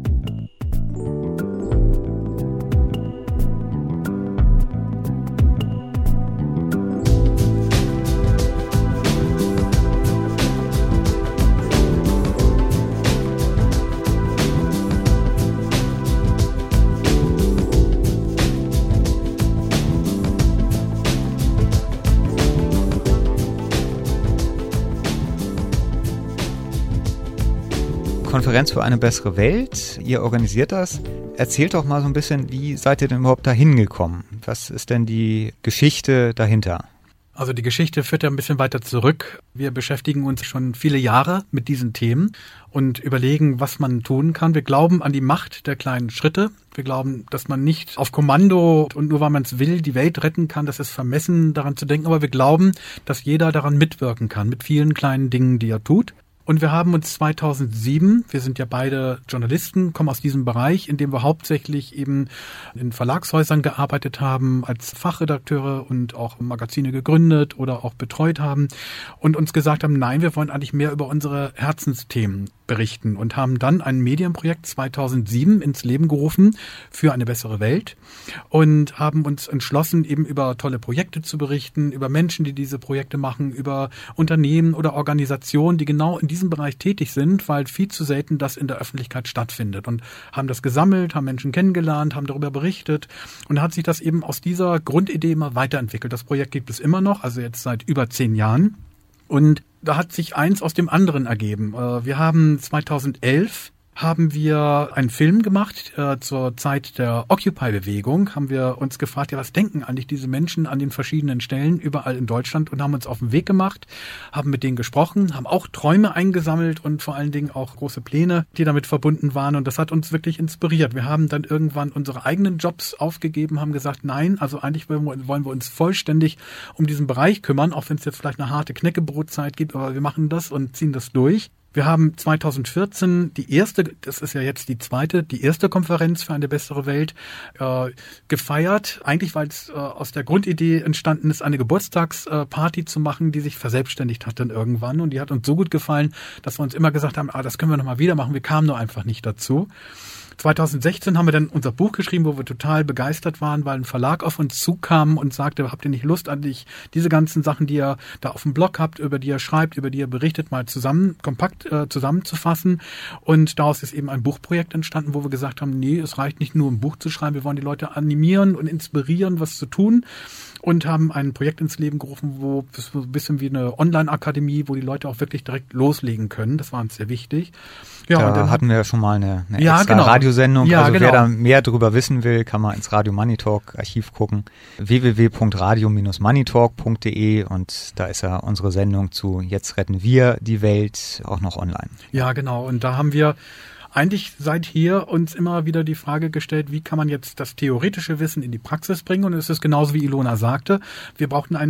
Konferenz für eine bessere Welt. Ihr organisiert das. Erzählt doch mal so ein bisschen, wie seid ihr denn überhaupt da hingekommen? Was ist denn die Geschichte dahinter? Also die Geschichte führt ja ein bisschen weiter zurück. Wir beschäftigen uns schon viele Jahre mit diesen Themen und überlegen, was man tun kann. Wir glauben an die Macht der kleinen Schritte. Wir glauben, dass man nicht auf Kommando und nur weil man es will, die Welt retten kann. Das ist vermessen, daran zu denken. Aber wir glauben, dass jeder daran mitwirken kann, mit vielen kleinen Dingen, die er tut. Und wir haben uns zweitausendsieben, wir sind ja beide Journalisten, kommen aus diesem Bereich, in dem wir hauptsächlich eben in Verlagshäusern gearbeitet haben, als Fachredakteure und auch Magazine gegründet oder auch betreut haben und uns gesagt haben, nein, wir wollen eigentlich mehr über unsere Herzensthemen berichten und haben dann ein Medienprojekt zweitausendsieben ins Leben gerufen für eine bessere Welt und haben uns entschlossen, eben über tolle Projekte zu berichten, über Menschen, die diese Projekte machen, über Unternehmen oder Organisationen, die genau in diesem Bereich tätig sind, weil viel zu selten das in der Öffentlichkeit stattfindet und haben das gesammelt, haben Menschen kennengelernt, haben darüber berichtet und hat sich das eben aus dieser Grundidee immer weiterentwickelt. Das Projekt gibt es immer noch, also jetzt seit über zehn Jahren. Und da hat sich eins aus dem anderen ergeben. Wir haben zweitausendelf haben wir einen Film gemacht äh, zur Zeit der Occupy-Bewegung. Haben wir uns gefragt, ja, was denken eigentlich diese Menschen an den verschiedenen Stellen überall in Deutschland und haben uns auf den Weg gemacht, haben mit denen gesprochen, haben auch Träume eingesammelt und vor allen Dingen auch große Pläne, die damit verbunden waren. Und das hat uns wirklich inspiriert. Wir haben dann irgendwann unsere eigenen Jobs aufgegeben, haben gesagt, nein, also eigentlich wollen wir, wollen wir uns vollständig um diesen Bereich kümmern, auch wenn es jetzt vielleicht eine harte Knäckebrotzeit gibt, aber wir machen das und ziehen das durch. Wir haben zweitausendvierzehn die erste, das ist ja jetzt die zweite, die erste Konferenz für eine bessere Welt äh, gefeiert. Eigentlich, weil es äh, aus der Grundidee entstanden ist, eine Geburtstagsparty äh, zu machen, die sich verselbstständigt hat dann irgendwann. Und die hat uns so gut gefallen, dass wir uns immer gesagt haben, ah, das können wir nochmal wieder machen. Wir kamen nur einfach nicht dazu. zweitausendsechzehn haben wir dann unser Buch geschrieben, wo wir total begeistert waren, weil ein Verlag auf uns zukam und sagte, habt ihr nicht Lust, an dich diese ganzen Sachen, die ihr da auf dem Blog habt, über die ihr schreibt, über die ihr berichtet, mal zusammen, kompakt äh, zusammenzufassen. Und daraus ist eben ein Buchprojekt entstanden, wo wir gesagt haben, nee, es reicht nicht nur ein Buch zu schreiben, wir wollen die Leute animieren und inspirieren, was zu tun. Und haben ein Projekt ins Leben gerufen, wo es so ein bisschen wie eine Online-Akademie, wo die Leute auch wirklich direkt loslegen können. Das war uns sehr wichtig. Ja, da und dann hatten wir ja schon mal eine, eine ja, extra genau. Radiosendung. Ja, also genau. wer da mehr drüber wissen will, kann mal ins Radio Money Talk Archiv gucken. w w w punkt radio Bindestrich moneytalk punkt de und da ist ja unsere Sendung zu Jetzt retten wir die Welt auch noch online. Ja, genau. Und da haben wir eigentlich seit hier uns immer wieder die Frage gestellt, wie kann man jetzt das theoretische Wissen in die Praxis bringen? Und es ist genauso wie Ilona sagte, wir brauchten einen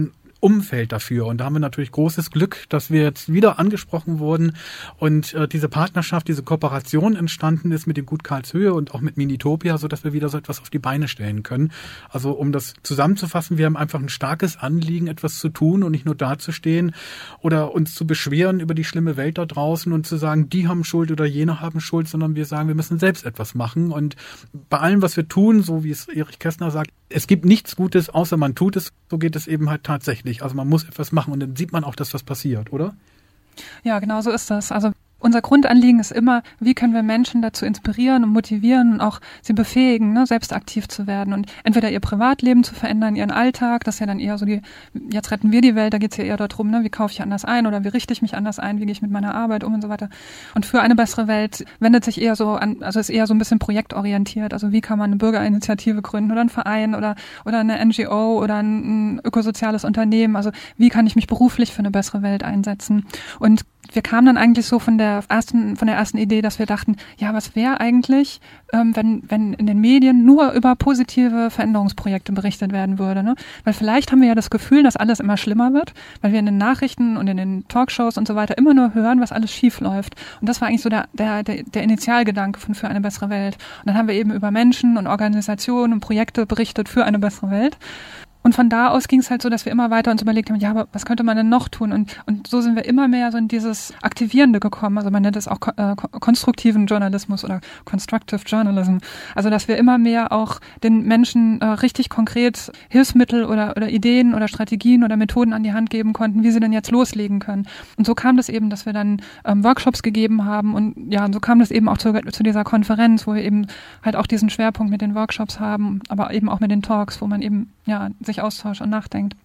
Umfeld dafür. Und da haben wir natürlich großes Glück, dass wir jetzt wieder angesprochen wurden und äh, diese Partnerschaft, diese Kooperation entstanden ist mit dem Gut Karlshöhe und auch mit Minitopia, sodass wir wieder so etwas auf die Beine stellen können. Also um das zusammenzufassen, wir haben einfach ein starkes Anliegen, etwas zu tun und nicht nur dazustehen oder uns zu beschweren über die schlimme Welt da draußen und zu sagen, die haben Schuld oder jene haben Schuld, sondern wir sagen, wir müssen selbst etwas machen. Und bei allem, was wir tun, so wie es Erich Kästner sagt, es gibt nichts Gutes, außer man tut es. So geht es eben halt tatsächlich. Also man muss etwas machen und dann sieht man auch, dass was passiert, oder? Ja, genau so ist das. Also unser Grundanliegen ist immer, wie können wir Menschen dazu inspirieren und motivieren und auch sie befähigen, ne, selbst aktiv zu werden und entweder ihr Privatleben zu verändern, ihren Alltag, das ist ja dann eher so die, jetzt retten wir die Welt, da geht es ja eher darum, ne, wie kaufe ich anders ein oder wie richte ich mich anders ein, wie gehe ich mit meiner Arbeit um und so weiter. Und für eine bessere Welt wendet sich eher so an, also ist eher so ein bisschen projektorientiert, also wie kann man eine Bürgerinitiative gründen oder einen Verein oder oder eine N G O oder ein, ein ökosoziales Unternehmen, also wie kann ich mich beruflich für eine bessere Welt einsetzen. Und wir kamen dann eigentlich so von der ersten, von der ersten Idee, dass wir dachten, ja, was wäre eigentlich, ähm, wenn, wenn in den Medien nur über positive Veränderungsprojekte berichtet werden würde, ne? Weil vielleicht haben wir ja das Gefühl, dass alles immer schlimmer wird, weil wir in den Nachrichten und in den Talkshows und so weiter immer nur hören, was alles schief läuft. Und das war eigentlich so der, der, der, der Initialgedanke von Für eine bessere Welt. Und dann haben wir eben über Menschen und Organisationen und Projekte berichtet für eine bessere Welt. Und von da aus ging es halt so, dass wir immer weiter uns überlegt haben, ja, aber was könnte man denn noch tun? Und und so sind wir immer mehr so in dieses Aktivierende gekommen. Also man nennt es auch äh, konstruktiven Journalismus oder Constructive Journalism. Also dass wir immer mehr auch den Menschen äh, richtig konkret Hilfsmittel oder oder Ideen oder Strategien oder Methoden an die Hand geben konnten, wie sie denn jetzt loslegen können. Und so kam das eben, dass wir dann ähm, Workshops gegeben haben und ja, und so kam das eben auch zu, zu dieser Konferenz, wo wir eben halt auch diesen Schwerpunkt mit den Workshops haben, aber eben auch mit den Talks, wo man eben ja sich austauscht und nachdenkt.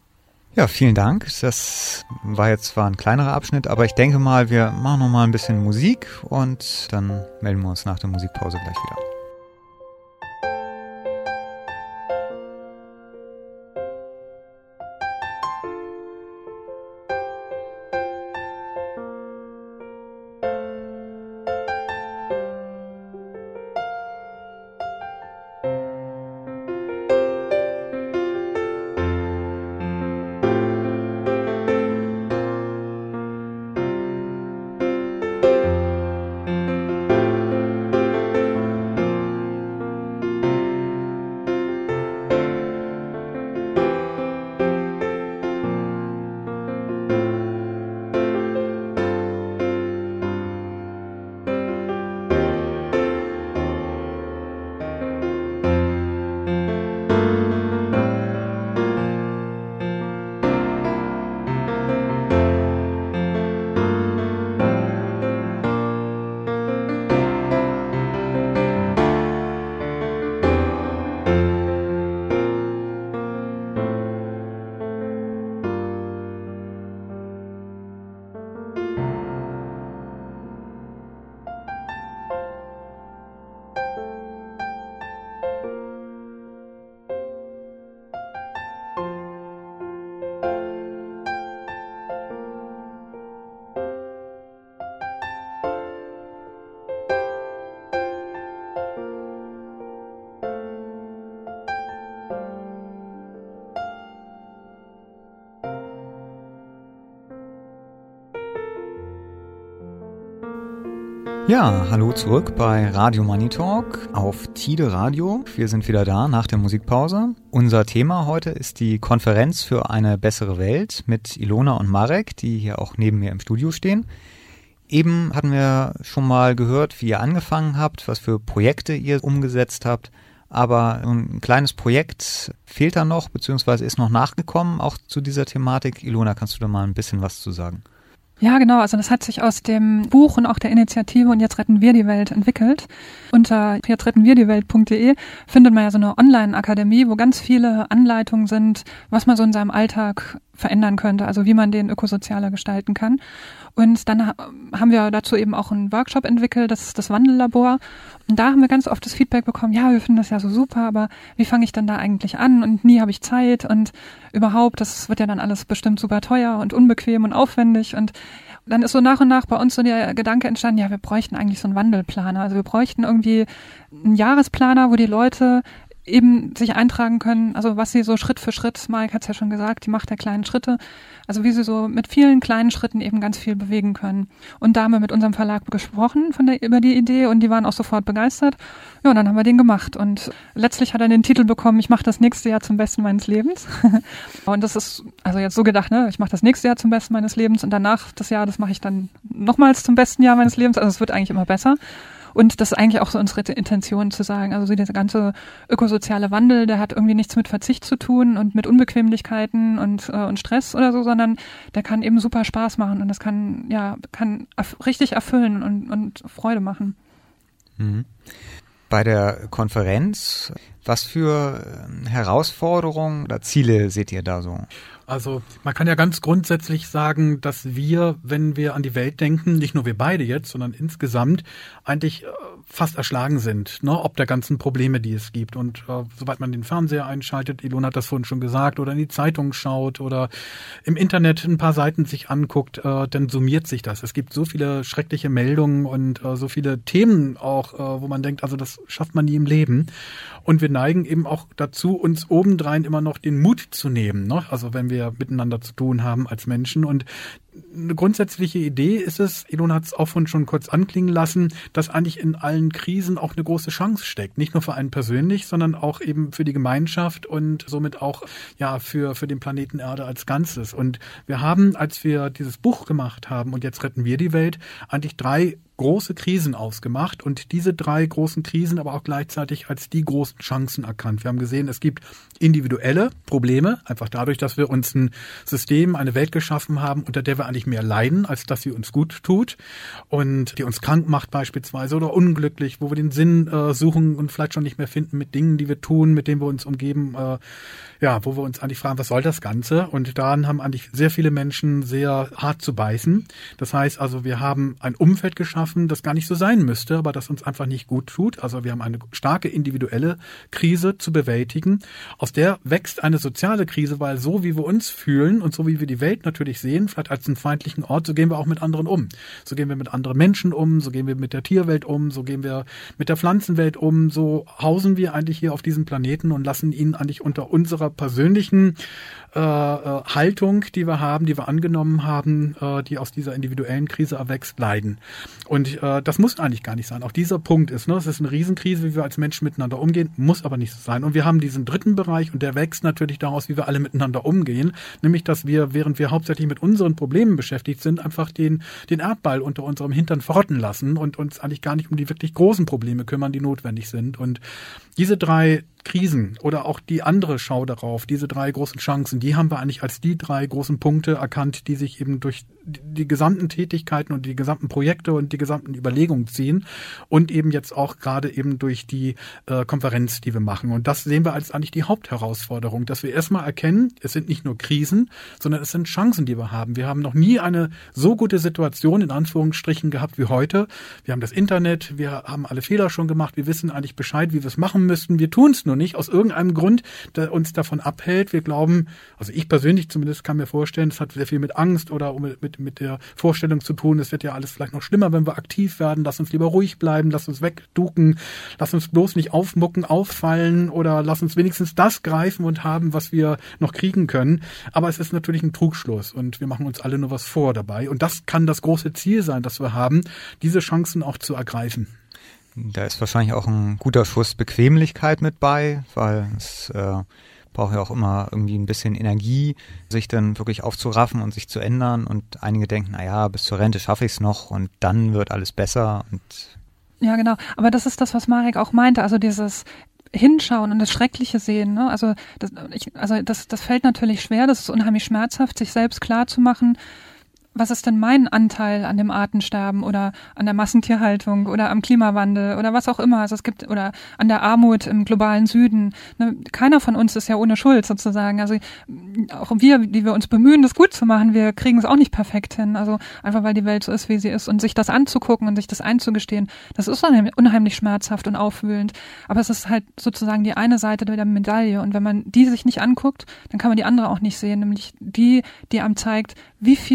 Ja, vielen Dank. Das war jetzt zwar ein kleinerer Abschnitt, aber ich denke mal, wir machen noch mal ein bisschen Musik und dann melden wir uns nach der Musikpause gleich wieder. Ja, hallo zurück bei Radio Money Talk auf Tide Radio. Wir sind wieder da nach der Musikpause. Unser Thema heute ist die Konferenz für eine bessere Welt mit Ilona und Marek, die hier auch neben mir im Studio stehen. Eben hatten wir schon mal gehört, wie ihr angefangen habt, was für Projekte ihr umgesetzt habt. Aber ein kleines Projekt fehlt da noch, beziehungsweise ist noch nachgekommen, auch zu dieser Thematik. Ilona, kannst du da mal ein bisschen was zu sagen? Ja, genau. Also das hat sich aus dem Buch und auch der Initiative Und jetzt retten wir die Welt entwickelt. Unter jetzt retten wir die Welt punkt de findet man ja so eine Online-Akademie, wo ganz viele Anleitungen sind, was man so in seinem Alltag verändern könnte, also wie man den ökosozialer gestalten kann. Und dann haben wir dazu eben auch einen Workshop entwickelt, das ist das Wandellabor. Und da haben wir ganz oft das Feedback bekommen, ja, wir finden das ja so super, aber wie fange ich denn da eigentlich an? Und nie habe ich Zeit und überhaupt, das wird ja dann alles bestimmt super teuer und unbequem und aufwendig. Und dann ist so nach und nach bei uns so der Gedanke entstanden, ja, wir bräuchten eigentlich so einen Wandelplaner. Also wir bräuchten irgendwie einen Jahresplaner, wo die Leute eben sich eintragen können, also was sie so Schritt für Schritt, Marek hat es ja schon gesagt, die Macht der kleinen Schritte, also wie sie so mit vielen kleinen Schritten eben ganz viel bewegen können. Und da haben wir mit unserem Verlag gesprochen von der, über die Idee und die waren auch sofort begeistert. Ja, und dann haben wir den gemacht und letztlich hat er den Titel bekommen, ich mache das nächste Jahr zum Besten meines Lebens. Und das ist also jetzt so gedacht, ne, ich mache das nächste Jahr zum Besten meines Lebens und danach das Jahr, das mache ich dann nochmals zum besten Jahr meines Lebens, also es wird eigentlich immer besser. Und das ist eigentlich auch so unsere Intention zu sagen, also so dieser ganze ökosoziale Wandel, der hat irgendwie nichts mit Verzicht zu tun und mit Unbequemlichkeiten und, äh, und Stress oder so, sondern der kann eben super Spaß machen und das kann, ja, kann erf- richtig erfüllen und, und Freude machen. Mhm. Bei der Konferenz, was für Herausforderungen oder Ziele seht ihr da so? Also man kann ja ganz grundsätzlich sagen, dass wir, wenn wir an die Welt denken, nicht nur wir beide jetzt, sondern insgesamt eigentlich äh, fast erschlagen sind, ne, ob der ganzen Probleme, die es gibt. Und äh, sobald man den Fernseher einschaltet, Ilona hat das vorhin schon gesagt, oder in die Zeitung schaut oder im Internet ein paar Seiten sich anguckt, äh, dann summiert sich das. Es gibt so viele schreckliche Meldungen und äh, so viele Themen auch, äh, wo man denkt, also das schafft man nie im Leben. Und wir neigen eben auch dazu, uns obendrein immer noch den Mut zu nehmen, ne? Also wenn wir miteinander zu tun haben als Menschen. Und eine grundsätzliche Idee ist es, Ilona hat es auch von schon kurz anklingen lassen, dass eigentlich in allen Krisen auch eine große Chance steckt. Nicht nur für einen persönlich, sondern auch eben für die Gemeinschaft und somit auch ja für, für den Planeten Erde als Ganzes. Und wir haben, als wir dieses Buch gemacht haben und jetzt retten wir die Welt, eigentlich drei große Krisen ausgemacht und diese drei großen Krisen aber auch gleichzeitig als die großen Chancen erkannt. Wir haben gesehen, es gibt individuelle Probleme, einfach dadurch, dass wir uns ein System, eine Welt geschaffen haben, unter der wir eigentlich mehr leiden, als dass sie uns gut tut und die uns krank macht beispielsweise oder unglücklich, wo wir den Sinn äh, suchen und vielleicht schon nicht mehr finden mit Dingen, die wir tun, mit denen wir uns umgeben, äh, ja, wo wir uns eigentlich fragen, was soll das Ganze? Und daran haben eigentlich sehr viele Menschen sehr hart zu beißen. Das heißt also, wir haben ein Umfeld geschaffen, das gar nicht so sein müsste, aber das uns einfach nicht gut tut. Also wir haben eine starke individuelle Krise zu bewältigen. Aus der wächst eine soziale Krise, weil so wie wir uns fühlen und so wie wir die Welt natürlich sehen, vielleicht als einen feindlichen Ort, so gehen wir auch mit anderen um. So gehen wir mit anderen Menschen um, so gehen wir mit der Tierwelt um, so gehen wir mit der Pflanzenwelt um, so hausen wir eigentlich hier auf diesem Planeten und lassen ihn eigentlich unter unserer persönlichen äh, Haltung, die wir haben, die wir angenommen haben, äh, die aus dieser individuellen Krise erwächst, leiden. Und äh, das muss eigentlich gar nicht sein. Auch dieser Punkt ist, ne, es ist eine Riesenkrise, wie wir als Menschen miteinander umgehen, muss aber nicht so sein. Und wir haben diesen dritten Bereich und der wächst natürlich daraus, wie wir alle miteinander umgehen, nämlich, dass wir, während wir hauptsächlich mit unseren Problemen beschäftigt sind, einfach den, den Erdball unter unserem Hintern verrotten lassen und uns eigentlich gar nicht um die wirklich großen Probleme kümmern, die notwendig sind. Und diese drei Krisen oder auch die andere Schau darauf, diese drei großen Chancen, die haben wir eigentlich als die drei großen Punkte erkannt, die sich eben durch die gesamten Tätigkeiten und die gesamten Projekte und die gesamten Überlegungen ziehen und eben jetzt auch gerade eben durch die äh, Konferenz, die wir machen. Und das sehen wir als eigentlich die Hauptherausforderung, dass wir erstmal erkennen, es sind nicht nur Krisen, sondern es sind Chancen, die wir haben. Wir haben noch nie eine so gute Situation in Anführungsstrichen gehabt wie heute. Wir haben das Internet, wir haben alle Fehler schon gemacht, wir wissen eigentlich Bescheid, wie wir es machen müssten. Wir tun es nur nicht aus irgendeinem Grund, der uns davon abhält. Wir glauben, also ich persönlich zumindest kann mir vorstellen, es hat sehr viel mit Angst oder mit, mit, mit der Vorstellung zu tun, es wird ja alles vielleicht noch schlimmer, wenn wir aktiv werden. Lass uns lieber ruhig bleiben, lass uns wegducken, lass uns bloß nicht aufmucken, auffallen oder lass uns wenigstens das greifen und haben, was wir noch kriegen können. Aber es ist natürlich ein Trugschluss und wir machen uns alle nur was vor dabei. Und das kann das große Ziel sein, das wir haben, diese Chancen auch zu ergreifen. Da ist wahrscheinlich auch ein guter Schuss Bequemlichkeit mit bei, weil es äh, braucht ja auch immer irgendwie ein bisschen Energie, sich dann wirklich aufzuraffen und sich zu ändern. Und einige denken, na ja, bis zur Rente schaffe ich es noch und dann wird alles besser. Und ja, genau. Aber das ist das, was Marek auch meinte. Also dieses Hinschauen und das Schreckliche sehen. Ne? Also, das, ich, also das, das fällt natürlich schwer. Das ist unheimlich schmerzhaft, sich selbst klar zu machen, was ist denn mein Anteil an dem Artensterben oder an der Massentierhaltung oder am Klimawandel oder was auch immer. Also es gibt, oder an der Armut im globalen Süden. Ne? Keiner von uns ist ja ohne Schuld sozusagen. Also auch wir, die wir uns bemühen, das gut zu machen, wir kriegen es auch nicht perfekt hin. Also einfach, weil die Welt so ist, wie sie ist. Und sich das anzugucken und sich das einzugestehen, das ist unheimlich schmerzhaft und aufwühlend. Aber es ist halt sozusagen die eine Seite der Medaille. Und wenn man die sich nicht anguckt, dann kann man die andere auch nicht sehen. Nämlich die, die einem zeigt, wie viel unglaublich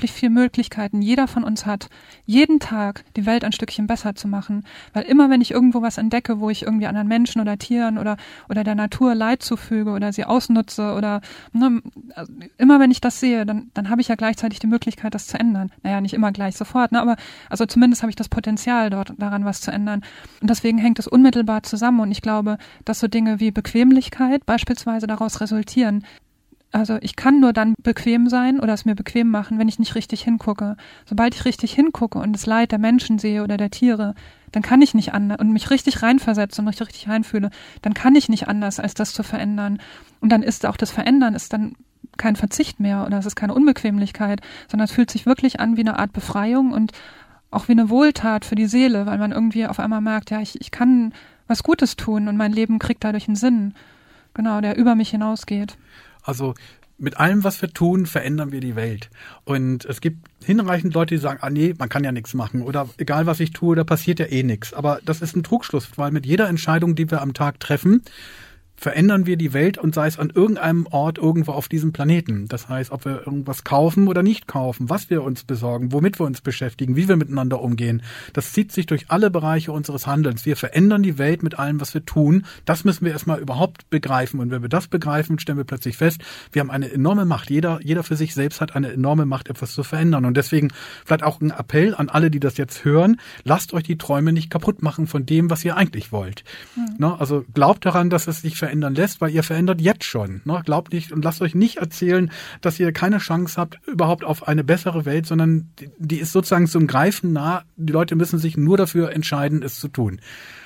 unglaublich viele Möglichkeiten jeder von uns hat, jeden Tag die Welt ein Stückchen besser zu machen. Weil immer, wenn ich irgendwo was entdecke, wo ich irgendwie anderen Menschen oder Tieren oder, oder der Natur Leid zufüge oder sie ausnutze oder ne, also immer, wenn ich das sehe, dann, dann habe ich ja gleichzeitig die Möglichkeit, das zu ändern. Naja, nicht immer gleich sofort, ne, aber also zumindest habe ich das Potenzial, dort daran was zu ändern. Und deswegen hängt es unmittelbar zusammen. Und ich glaube, dass so Dinge wie Bequemlichkeit beispielsweise daraus resultieren. Also ich kann nur dann bequem sein oder es mir bequem machen, wenn ich nicht richtig hingucke. Sobald ich richtig hingucke und das Leid der Menschen sehe oder der Tiere, dann kann ich nicht anders und mich richtig reinversetze und mich richtig reinfühle, dann kann ich nicht anders, als das zu verändern. Und dann ist auch das Verändern ist dann kein Verzicht mehr oder es ist keine Unbequemlichkeit, sondern es fühlt sich wirklich an wie eine Art Befreiung und auch wie eine Wohltat für die Seele, weil man irgendwie auf einmal merkt, ja, ich, ich kann was Gutes tun und mein Leben kriegt dadurch einen Sinn, genau, der über mich hinausgeht. Also mit allem, was wir tun, verändern wir die Welt. Und es gibt hinreichend Leute, die sagen, ah nee, man kann ja nichts machen oder egal, was ich tue, da passiert ja eh nichts. Aber das ist ein Trugschluss, weil mit jeder Entscheidung, die wir am Tag treffen, verändern wir die Welt und sei es an irgendeinem Ort irgendwo auf diesem Planeten. Das heißt, ob wir irgendwas kaufen oder nicht kaufen, was wir uns besorgen, womit wir uns beschäftigen, wie wir miteinander umgehen. Das zieht sich durch alle Bereiche unseres Handelns. Wir verändern die Welt mit allem, was wir tun. Das müssen wir erstmal überhaupt begreifen. Und wenn wir das begreifen, stellen wir plötzlich fest, wir haben eine enorme Macht. Jeder, jeder für sich selbst hat eine enorme Macht, etwas zu verändern. Und deswegen vielleicht auch ein Appell an alle, die das jetzt hören, lasst euch die Träume nicht kaputt machen von dem, was ihr eigentlich wollt. Mhm. Ne? Also glaubt daran, dass es sich verändern lässt, weil ihr verändert jetzt schon. Ne? Glaubt nicht und lasst euch nicht erzählen, dass ihr keine Chance habt überhaupt auf eine bessere Welt, sondern die, die ist sozusagen zum Greifen nah. Die Leute müssen sich nur dafür entscheiden, es zu tun.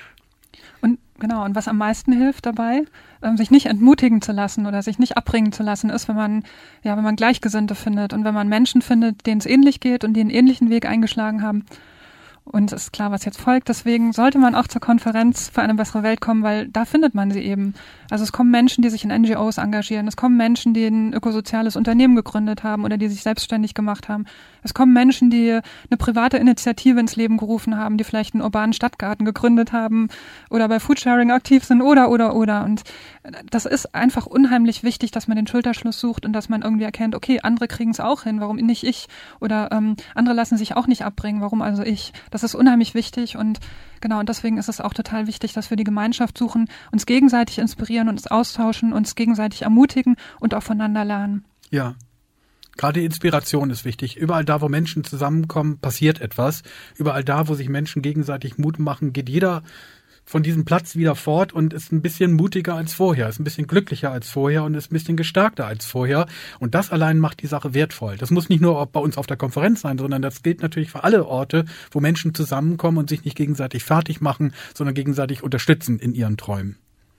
Und genau, und was am meisten hilft dabei, ähm, sich nicht entmutigen zu lassen oder sich nicht abbringen zu lassen, ist, wenn man, ja, wenn man Gleichgesinnte findet und wenn man Menschen findet, denen es ähnlich geht und die einen ähnlichen Weg eingeschlagen haben. Und es ist klar, was jetzt folgt. Deswegen sollte man auch zur Konferenz für eine bessere Welt kommen, weil da findet man sie eben. Also es kommen Menschen, die sich in N G Os engagieren. Es kommen Menschen, die ein ökosoziales Unternehmen gegründet haben oder die sich selbstständig gemacht haben. Es kommen Menschen, die eine private Initiative ins Leben gerufen haben, die vielleicht einen urbanen Stadtgarten gegründet haben oder bei Foodsharing aktiv sind oder, oder, oder. Und das ist einfach unheimlich wichtig, dass man den Schulterschluss sucht und dass man irgendwie erkennt, okay, andere kriegen es auch hin, warum nicht ich? Oder ähm, andere lassen sich auch nicht abbringen, warum also ich? Das ist unheimlich wichtig und genau, und deswegen ist es auch total wichtig, dass wir die Gemeinschaft suchen, uns gegenseitig inspirieren, uns austauschen, uns gegenseitig ermutigen und auch voneinander lernen. Ja. Gerade die Inspiration ist wichtig. Überall da, wo Menschen zusammenkommen, passiert etwas. Überall da, wo sich Menschen gegenseitig Mut machen, geht jeder von diesem Platz wieder fort und ist ein bisschen mutiger als vorher, ist ein bisschen glücklicher als vorher und ist ein bisschen gestärkter als vorher. Und das allein macht die Sache wertvoll. Das muss nicht nur bei uns auf der Konferenz sein, sondern das gilt natürlich für alle Orte, wo Menschen zusammenkommen und sich nicht gegenseitig fertig machen, sondern gegenseitig unterstützen in ihren Träumen.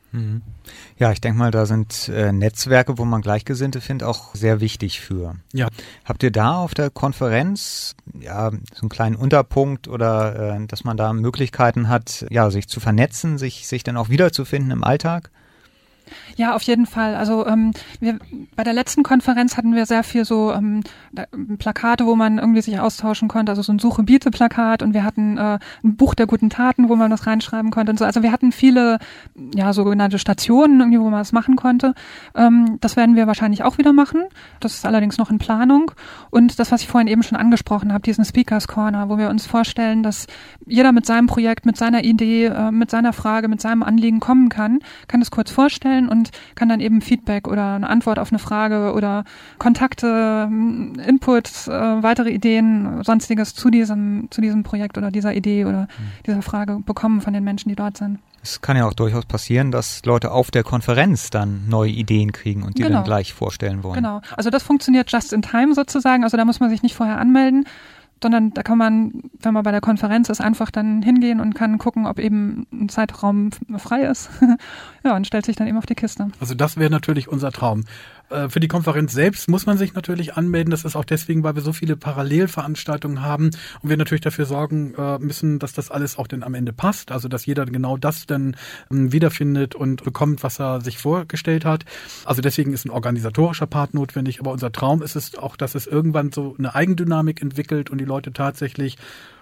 Ja, ich denke mal, da sind äh, Netzwerke, wo man Gleichgesinnte findet, auch sehr wichtig für. Ja. Habt ihr da auf der Konferenz ja so einen kleinen Unterpunkt oder äh, dass man da Möglichkeiten hat, ja, sich zu vernetzen, sich sich dann auch wiederzufinden im Alltag? Ja, auf jeden Fall. Also ähm, wir bei der letzten Konferenz hatten wir sehr viel so ähm, da, Plakate, wo man irgendwie sich austauschen konnte, also so ein Suche-Biete-Plakat und wir hatten äh, ein Buch der guten Taten, wo man das reinschreiben konnte und so. Also wir hatten viele ja sogenannte Stationen, irgendwie, wo man das machen konnte. Ähm, das werden wir wahrscheinlich auch wieder machen. Das ist allerdings noch in Planung. Und das, was ich vorhin eben schon angesprochen habe, diesen Speakers Corner, wo wir uns vorstellen, dass jeder mit seinem Projekt, mit seiner Idee, äh, mit seiner Frage, mit seinem Anliegen kommen kann, kann das kurz vorstellen und kann dann eben Feedback oder eine Antwort auf eine Frage oder Kontakte, Input, äh, weitere Ideen, sonstiges zu diesem, zu diesem Projekt oder dieser Idee oder mhm. dieser Frage bekommen von den Menschen, die dort sind. Es kann ja auch durchaus passieren, dass Leute auf der Konferenz dann neue Ideen kriegen und die genau. dann gleich vorstellen wollen. Genau, also das funktioniert just in time sozusagen, also da muss man sich nicht vorher anmelden, sondern da kann man, wenn man bei der Konferenz ist, einfach dann hingehen und kann gucken, ob eben ein Zeitraum frei ist. Ja, und stellt sich dann eben auf die Kiste. Also das wäre natürlich unser Traum. Für die Konferenz selbst muss man sich natürlich anmelden. Das ist auch deswegen, weil wir so viele Parallelveranstaltungen haben und wir natürlich dafür sorgen müssen, dass das alles auch dann am Ende passt. Also dass jeder genau das dann wiederfindet und bekommt, was er sich vorgestellt hat. Also deswegen ist ein organisatorischer Part notwendig. Aber unser Traum ist es auch, dass es irgendwann so eine Eigendynamik entwickelt und die Leute tatsächlich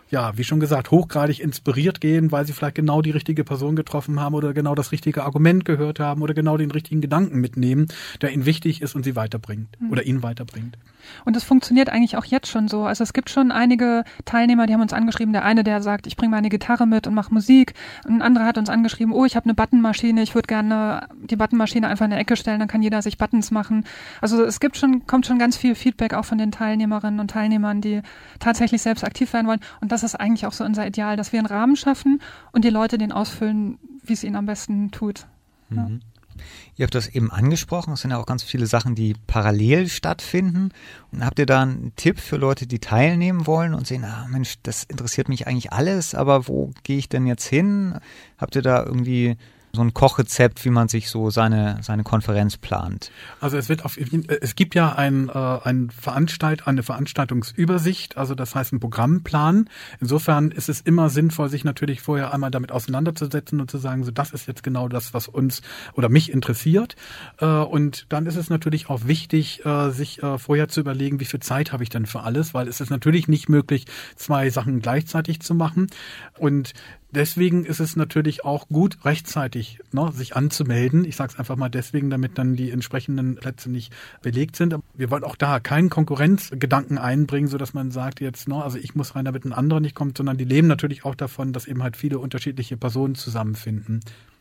ja, wie schon gesagt, hochgradig inspiriert gehen, weil sie vielleicht genau die richtige Person getroffen haben oder genau das richtige Argument gehört haben oder genau den richtigen Gedanken mitnehmen, der ihnen wichtig ist und sie weiterbringt mhm. oder ihn weiterbringt. Und es funktioniert eigentlich auch jetzt schon so. Also es gibt schon einige Teilnehmer, die haben uns angeschrieben. Der eine, der sagt, ich bringe meine Gitarre mit und mache Musik. Ein anderer hat uns angeschrieben, oh, ich habe eine Buttonmaschine, ich würde gerne die Buttonmaschine einfach in der Ecke stellen, dann kann jeder sich Buttons machen. Also es gibt schon, kommt schon ganz viel Feedback auch von den Teilnehmerinnen und Teilnehmern, die tatsächlich selbst aktiv werden wollen. Und das ist eigentlich auch so unser Ideal, dass wir einen Rahmen schaffen und die Leute den ausfüllen, wie es ihnen am besten tut. Ja. Mhm. Ihr habt das eben angesprochen, es sind ja auch ganz viele Sachen, die parallel stattfinden. Und habt ihr da einen Tipp für Leute, die teilnehmen wollen und sehen, ah Mensch, das interessiert mich eigentlich alles, aber wo gehe ich denn jetzt hin? Habt ihr da irgendwie so ein Kochrezept, wie man sich so seine seine Konferenz plant? Also es wird auf es gibt ja ein äh, ein Veranstalt eine Veranstaltungsübersicht, also das heißt ein Programmplan. Insofern ist es immer sinnvoll, sich natürlich vorher einmal damit auseinanderzusetzen und zu sagen, so das ist jetzt genau das, was uns oder mich interessiert. Äh, und dann ist es natürlich auch wichtig, äh, sich äh, vorher zu überlegen, wie viel Zeit habe ich denn für alles, weil es ist natürlich nicht möglich, zwei Sachen gleichzeitig zu machen. Und deswegen ist es natürlich auch gut, rechtzeitig ne, sich anzumelden. Ich sage es einfach mal deswegen, damit dann die entsprechenden Plätze nicht belegt sind. Wir wollen auch da keinen Konkurrenzgedanken einbringen, sodass man sagt jetzt, ne, also ich muss rein, damit ein anderer nicht kommt, sondern die leben natürlich auch davon, dass eben halt viele unterschiedliche Personen zusammenfinden.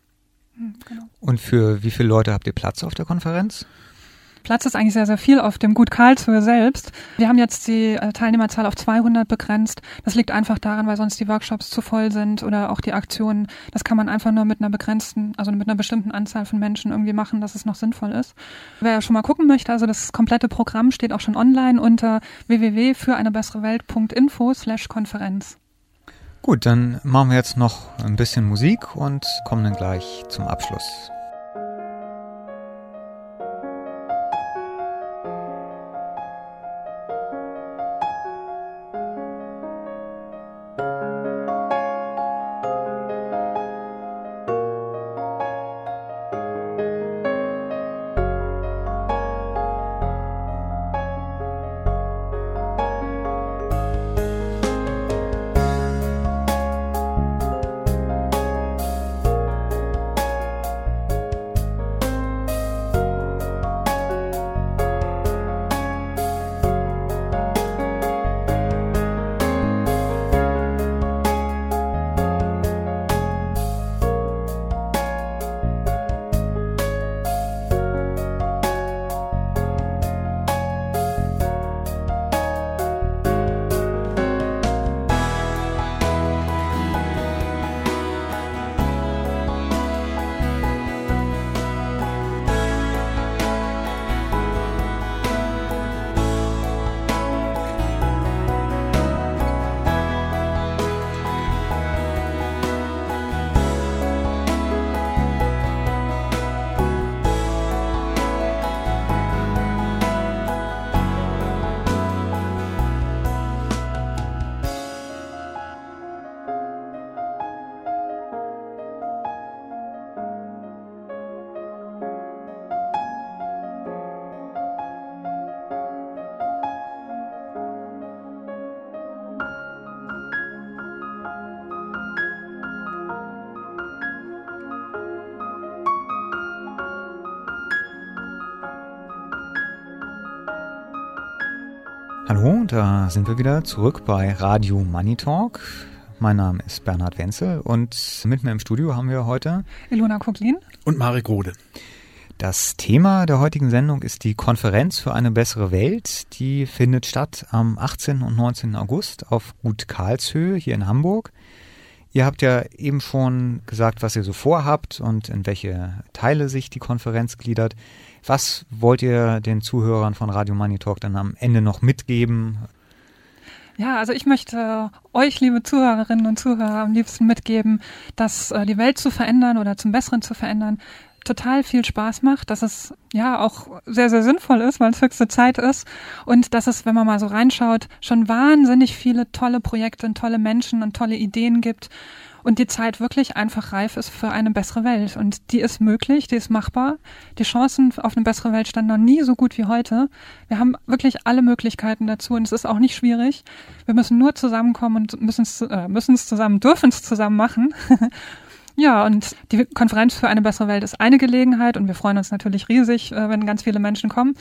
Genau. Und für wie viele Leute habt ihr Platz auf der Konferenz? Platz ist eigentlich sehr, sehr viel auf dem Gut Karlshöhe selbst. Wir haben jetzt die Teilnehmerzahl auf zweihundert begrenzt. Das liegt einfach daran, weil sonst die Workshops zu voll sind oder auch die Aktionen. Das kann man einfach nur mit einer begrenzten, also mit einer bestimmten Anzahl von Menschen irgendwie machen, dass es noch sinnvoll ist. Wer schon mal gucken möchte, also das komplette Programm steht auch schon online unter w w w punkt für eine bessere welt punkt info slash Konferenz. Gut, dann machen wir jetzt noch ein bisschen Musik und kommen dann gleich zum Abschluss. Hallo, da sind wir wieder zurück bei Radio Money Talk. Mein Name ist Bernhard Wenzel und mit mir im Studio haben wir heute Ilona Koglin und Marek Rode. Das Thema der heutigen Sendung ist die Konferenz für eine bessere Welt. Die findet statt am achtzehnten und neunzehnten August auf Gut Karlshöhe hier in Hamburg. Ihr habt ja eben schon gesagt, was ihr so vorhabt und in welche Teile sich die Konferenz gliedert. Was wollt ihr den Zuhörern von Radio Money Talk dann am Ende noch mitgeben? Ja, also ich möchte euch, liebe Zuhörerinnen und Zuhörer, am liebsten mitgeben, dass äh, die Welt zu verändern oder zum Besseren zu verändern, total viel Spaß macht, dass es ja auch sehr, sehr sinnvoll ist, weil es höchste Zeit ist und dass es, wenn man mal so reinschaut, schon wahnsinnig viele tolle Projekte und tolle Menschen und tolle Ideen gibt und die Zeit wirklich einfach reif ist für eine bessere Welt. Und die ist möglich, die ist machbar. Die Chancen auf eine bessere Welt standen noch nie so gut wie heute. Wir haben wirklich alle Möglichkeiten dazu und es ist auch nicht schwierig. Wir müssen nur zusammenkommen und müssen es äh, müssen es zusammen, dürfen es zusammen machen. Ja, und die Konferenz für eine bessere Welt ist eine Gelegenheit und wir freuen uns natürlich riesig, äh, wenn ganz viele Menschen kommen.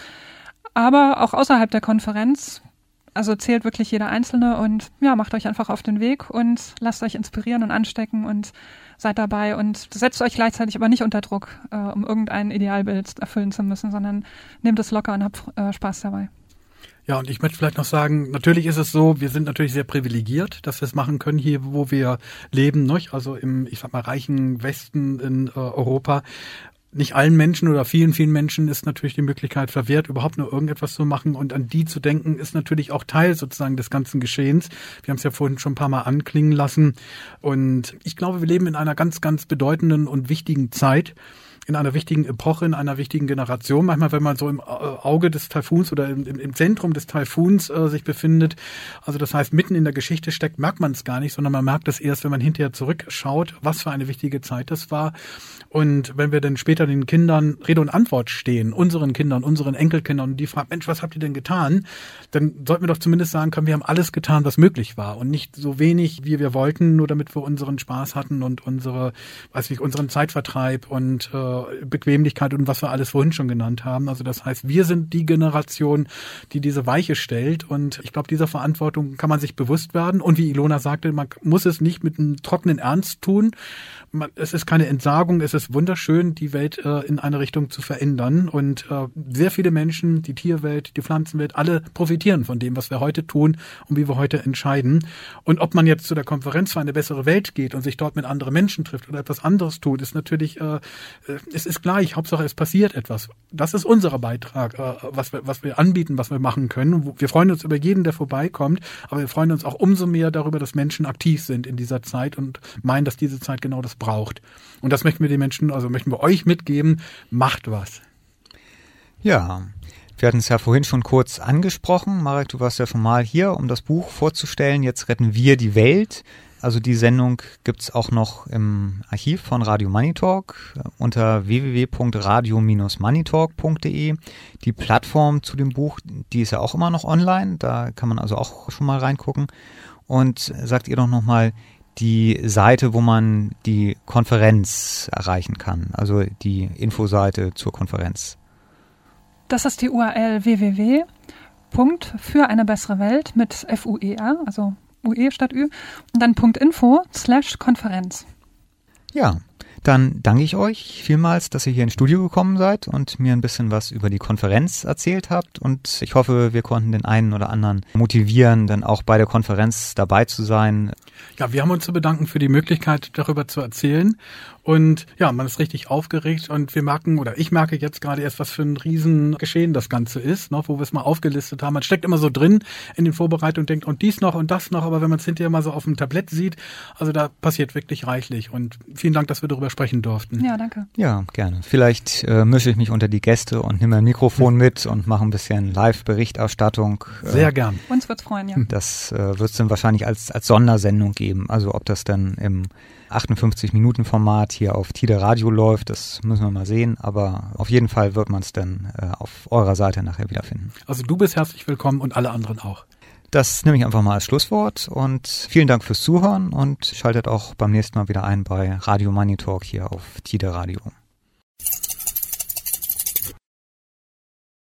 Aber auch außerhalb der Konferenz, also zählt wirklich jeder Einzelne und ja, macht euch einfach auf den Weg und lasst euch inspirieren und anstecken und seid dabei und setzt euch gleichzeitig aber nicht unter Druck, äh, um irgendein Idealbild erfüllen zu müssen, sondern nehmt es locker und habt äh, Spaß dabei. Ja, und ich möchte vielleicht noch sagen, natürlich ist es so, wir sind natürlich sehr privilegiert, dass wir es machen können hier, wo wir leben, ne? Also im, ich sag mal, reichen Westen in äh, Europa. Nicht allen Menschen oder vielen, vielen Menschen ist natürlich die Möglichkeit verwehrt, überhaupt nur irgendetwas zu machen. Und an die zu denken, ist natürlich auch Teil sozusagen des ganzen Geschehens. Wir haben es ja vorhin schon ein paar Mal anklingen lassen. Und ich glaube, wir leben in einer ganz, ganz bedeutenden und wichtigen Zeit. In einer wichtigen Epoche, in einer wichtigen Generation. Manchmal, wenn man so im Auge des Taifuns oder im, im Zentrum des Taifuns äh, sich befindet, also das heißt mitten in der Geschichte steckt, merkt man es gar nicht, sondern man merkt es erst, wenn man hinterher zurückschaut, was für eine wichtige Zeit das war. Und wenn wir dann später den Kindern Rede und Antwort stehen, unseren Kindern, unseren Enkelkindern, und die fragen, Mensch, was habt ihr denn getan? Dann sollten wir doch zumindest sagen können, wir haben alles getan, was möglich war und nicht so wenig, wie wir wollten, nur damit wir unseren Spaß hatten und unsere, weiß ich, unseren Zeitvertreib und äh, Bequemlichkeit und was wir alles vorhin schon genannt haben. Also das heißt, wir sind die Generation, die diese Weiche stellt und ich glaube, dieser Verantwortung kann man sich bewusst werden und wie Ilona sagte, man muss es nicht mit einem trockenen Ernst tun. Man, es ist keine Entsagung, es ist wunderschön, die Welt äh, in eine Richtung zu verändern und äh, sehr viele Menschen, die Tierwelt, die Pflanzenwelt, alle profitieren von dem, was wir heute tun und wie wir heute entscheiden. Und ob man jetzt zu der Konferenz für eine bessere Welt geht und sich dort mit anderen Menschen trifft oder etwas anderes tut, ist natürlich äh, es ist gleich, Hauptsache es passiert etwas. Das ist unser Beitrag, äh, was wir, was wir anbieten, was wir machen können. Wir freuen uns über jeden, der vorbeikommt, aber wir freuen uns auch umso mehr darüber, dass Menschen aktiv sind in dieser Zeit und meinen, dass diese Zeit genau das braucht. Und das möchten wir den Menschen, also möchten wir euch mitgeben, macht was. Ja, wir hatten es ja vorhin schon kurz angesprochen. Marek, du warst ja schon mal hier, um das Buch vorzustellen. Jetzt retten wir die Welt. Also die Sendung gibt's auch noch im Archiv von Radio Money Talk unter w w w punkt radio Bindestrich moneytalk punkt d e. Die Plattform zu dem Buch, die ist ja auch immer noch online, da kann man also auch schon mal reingucken. Und sagt ihr doch nochmal die Seite, wo man die Konferenz erreichen kann, also die Infoseite zur Konferenz. Das ist die U R L w w w punkt für eine bessere Welt mit F U E R, also U E statt Ü, und dann .info slash Konferenz. Ja, dann danke ich euch vielmals, dass ihr hier ins Studio gekommen seid und mir ein bisschen was über die Konferenz erzählt habt und ich hoffe, wir konnten den einen oder anderen motivieren, dann auch bei der Konferenz dabei zu sein. Ja, wir haben uns zu bedanken für die Möglichkeit, darüber zu erzählen. Und ja, man ist richtig aufgeregt und wir merken, oder ich merke jetzt gerade erst, was für ein Riesengeschehen das Ganze ist, ne, wo wir es mal aufgelistet haben. Man steckt immer so drin in den Vorbereitungen und denkt, und dies noch und das noch, aber wenn man es hinterher mal so auf dem Tablett sieht, also da passiert wirklich reichlich. Und vielen Dank, dass wir darüber sprechen durften. Ja, danke. Ja, gerne. Vielleicht äh, mische ich mich unter die Gäste und nehme ein Mikrofon mit und mache ein bisschen Live-Berichterstattung. Sehr gern. Uns wird's freuen, ja. Das äh, wird es dann wahrscheinlich als, als Sondersendung geben. Also ob das dann im achtundfünfzig Minuten Format hier auf Tide Radio läuft, das müssen wir mal sehen, aber auf jeden Fall wird man es dann äh, auf eurer Seite nachher wiederfinden. Also du bist herzlich willkommen und alle anderen auch. Das nehme ich einfach mal als Schlusswort und vielen Dank fürs Zuhören und schaltet auch beim nächsten Mal wieder ein bei Radio Money Talk hier auf Tide Radio.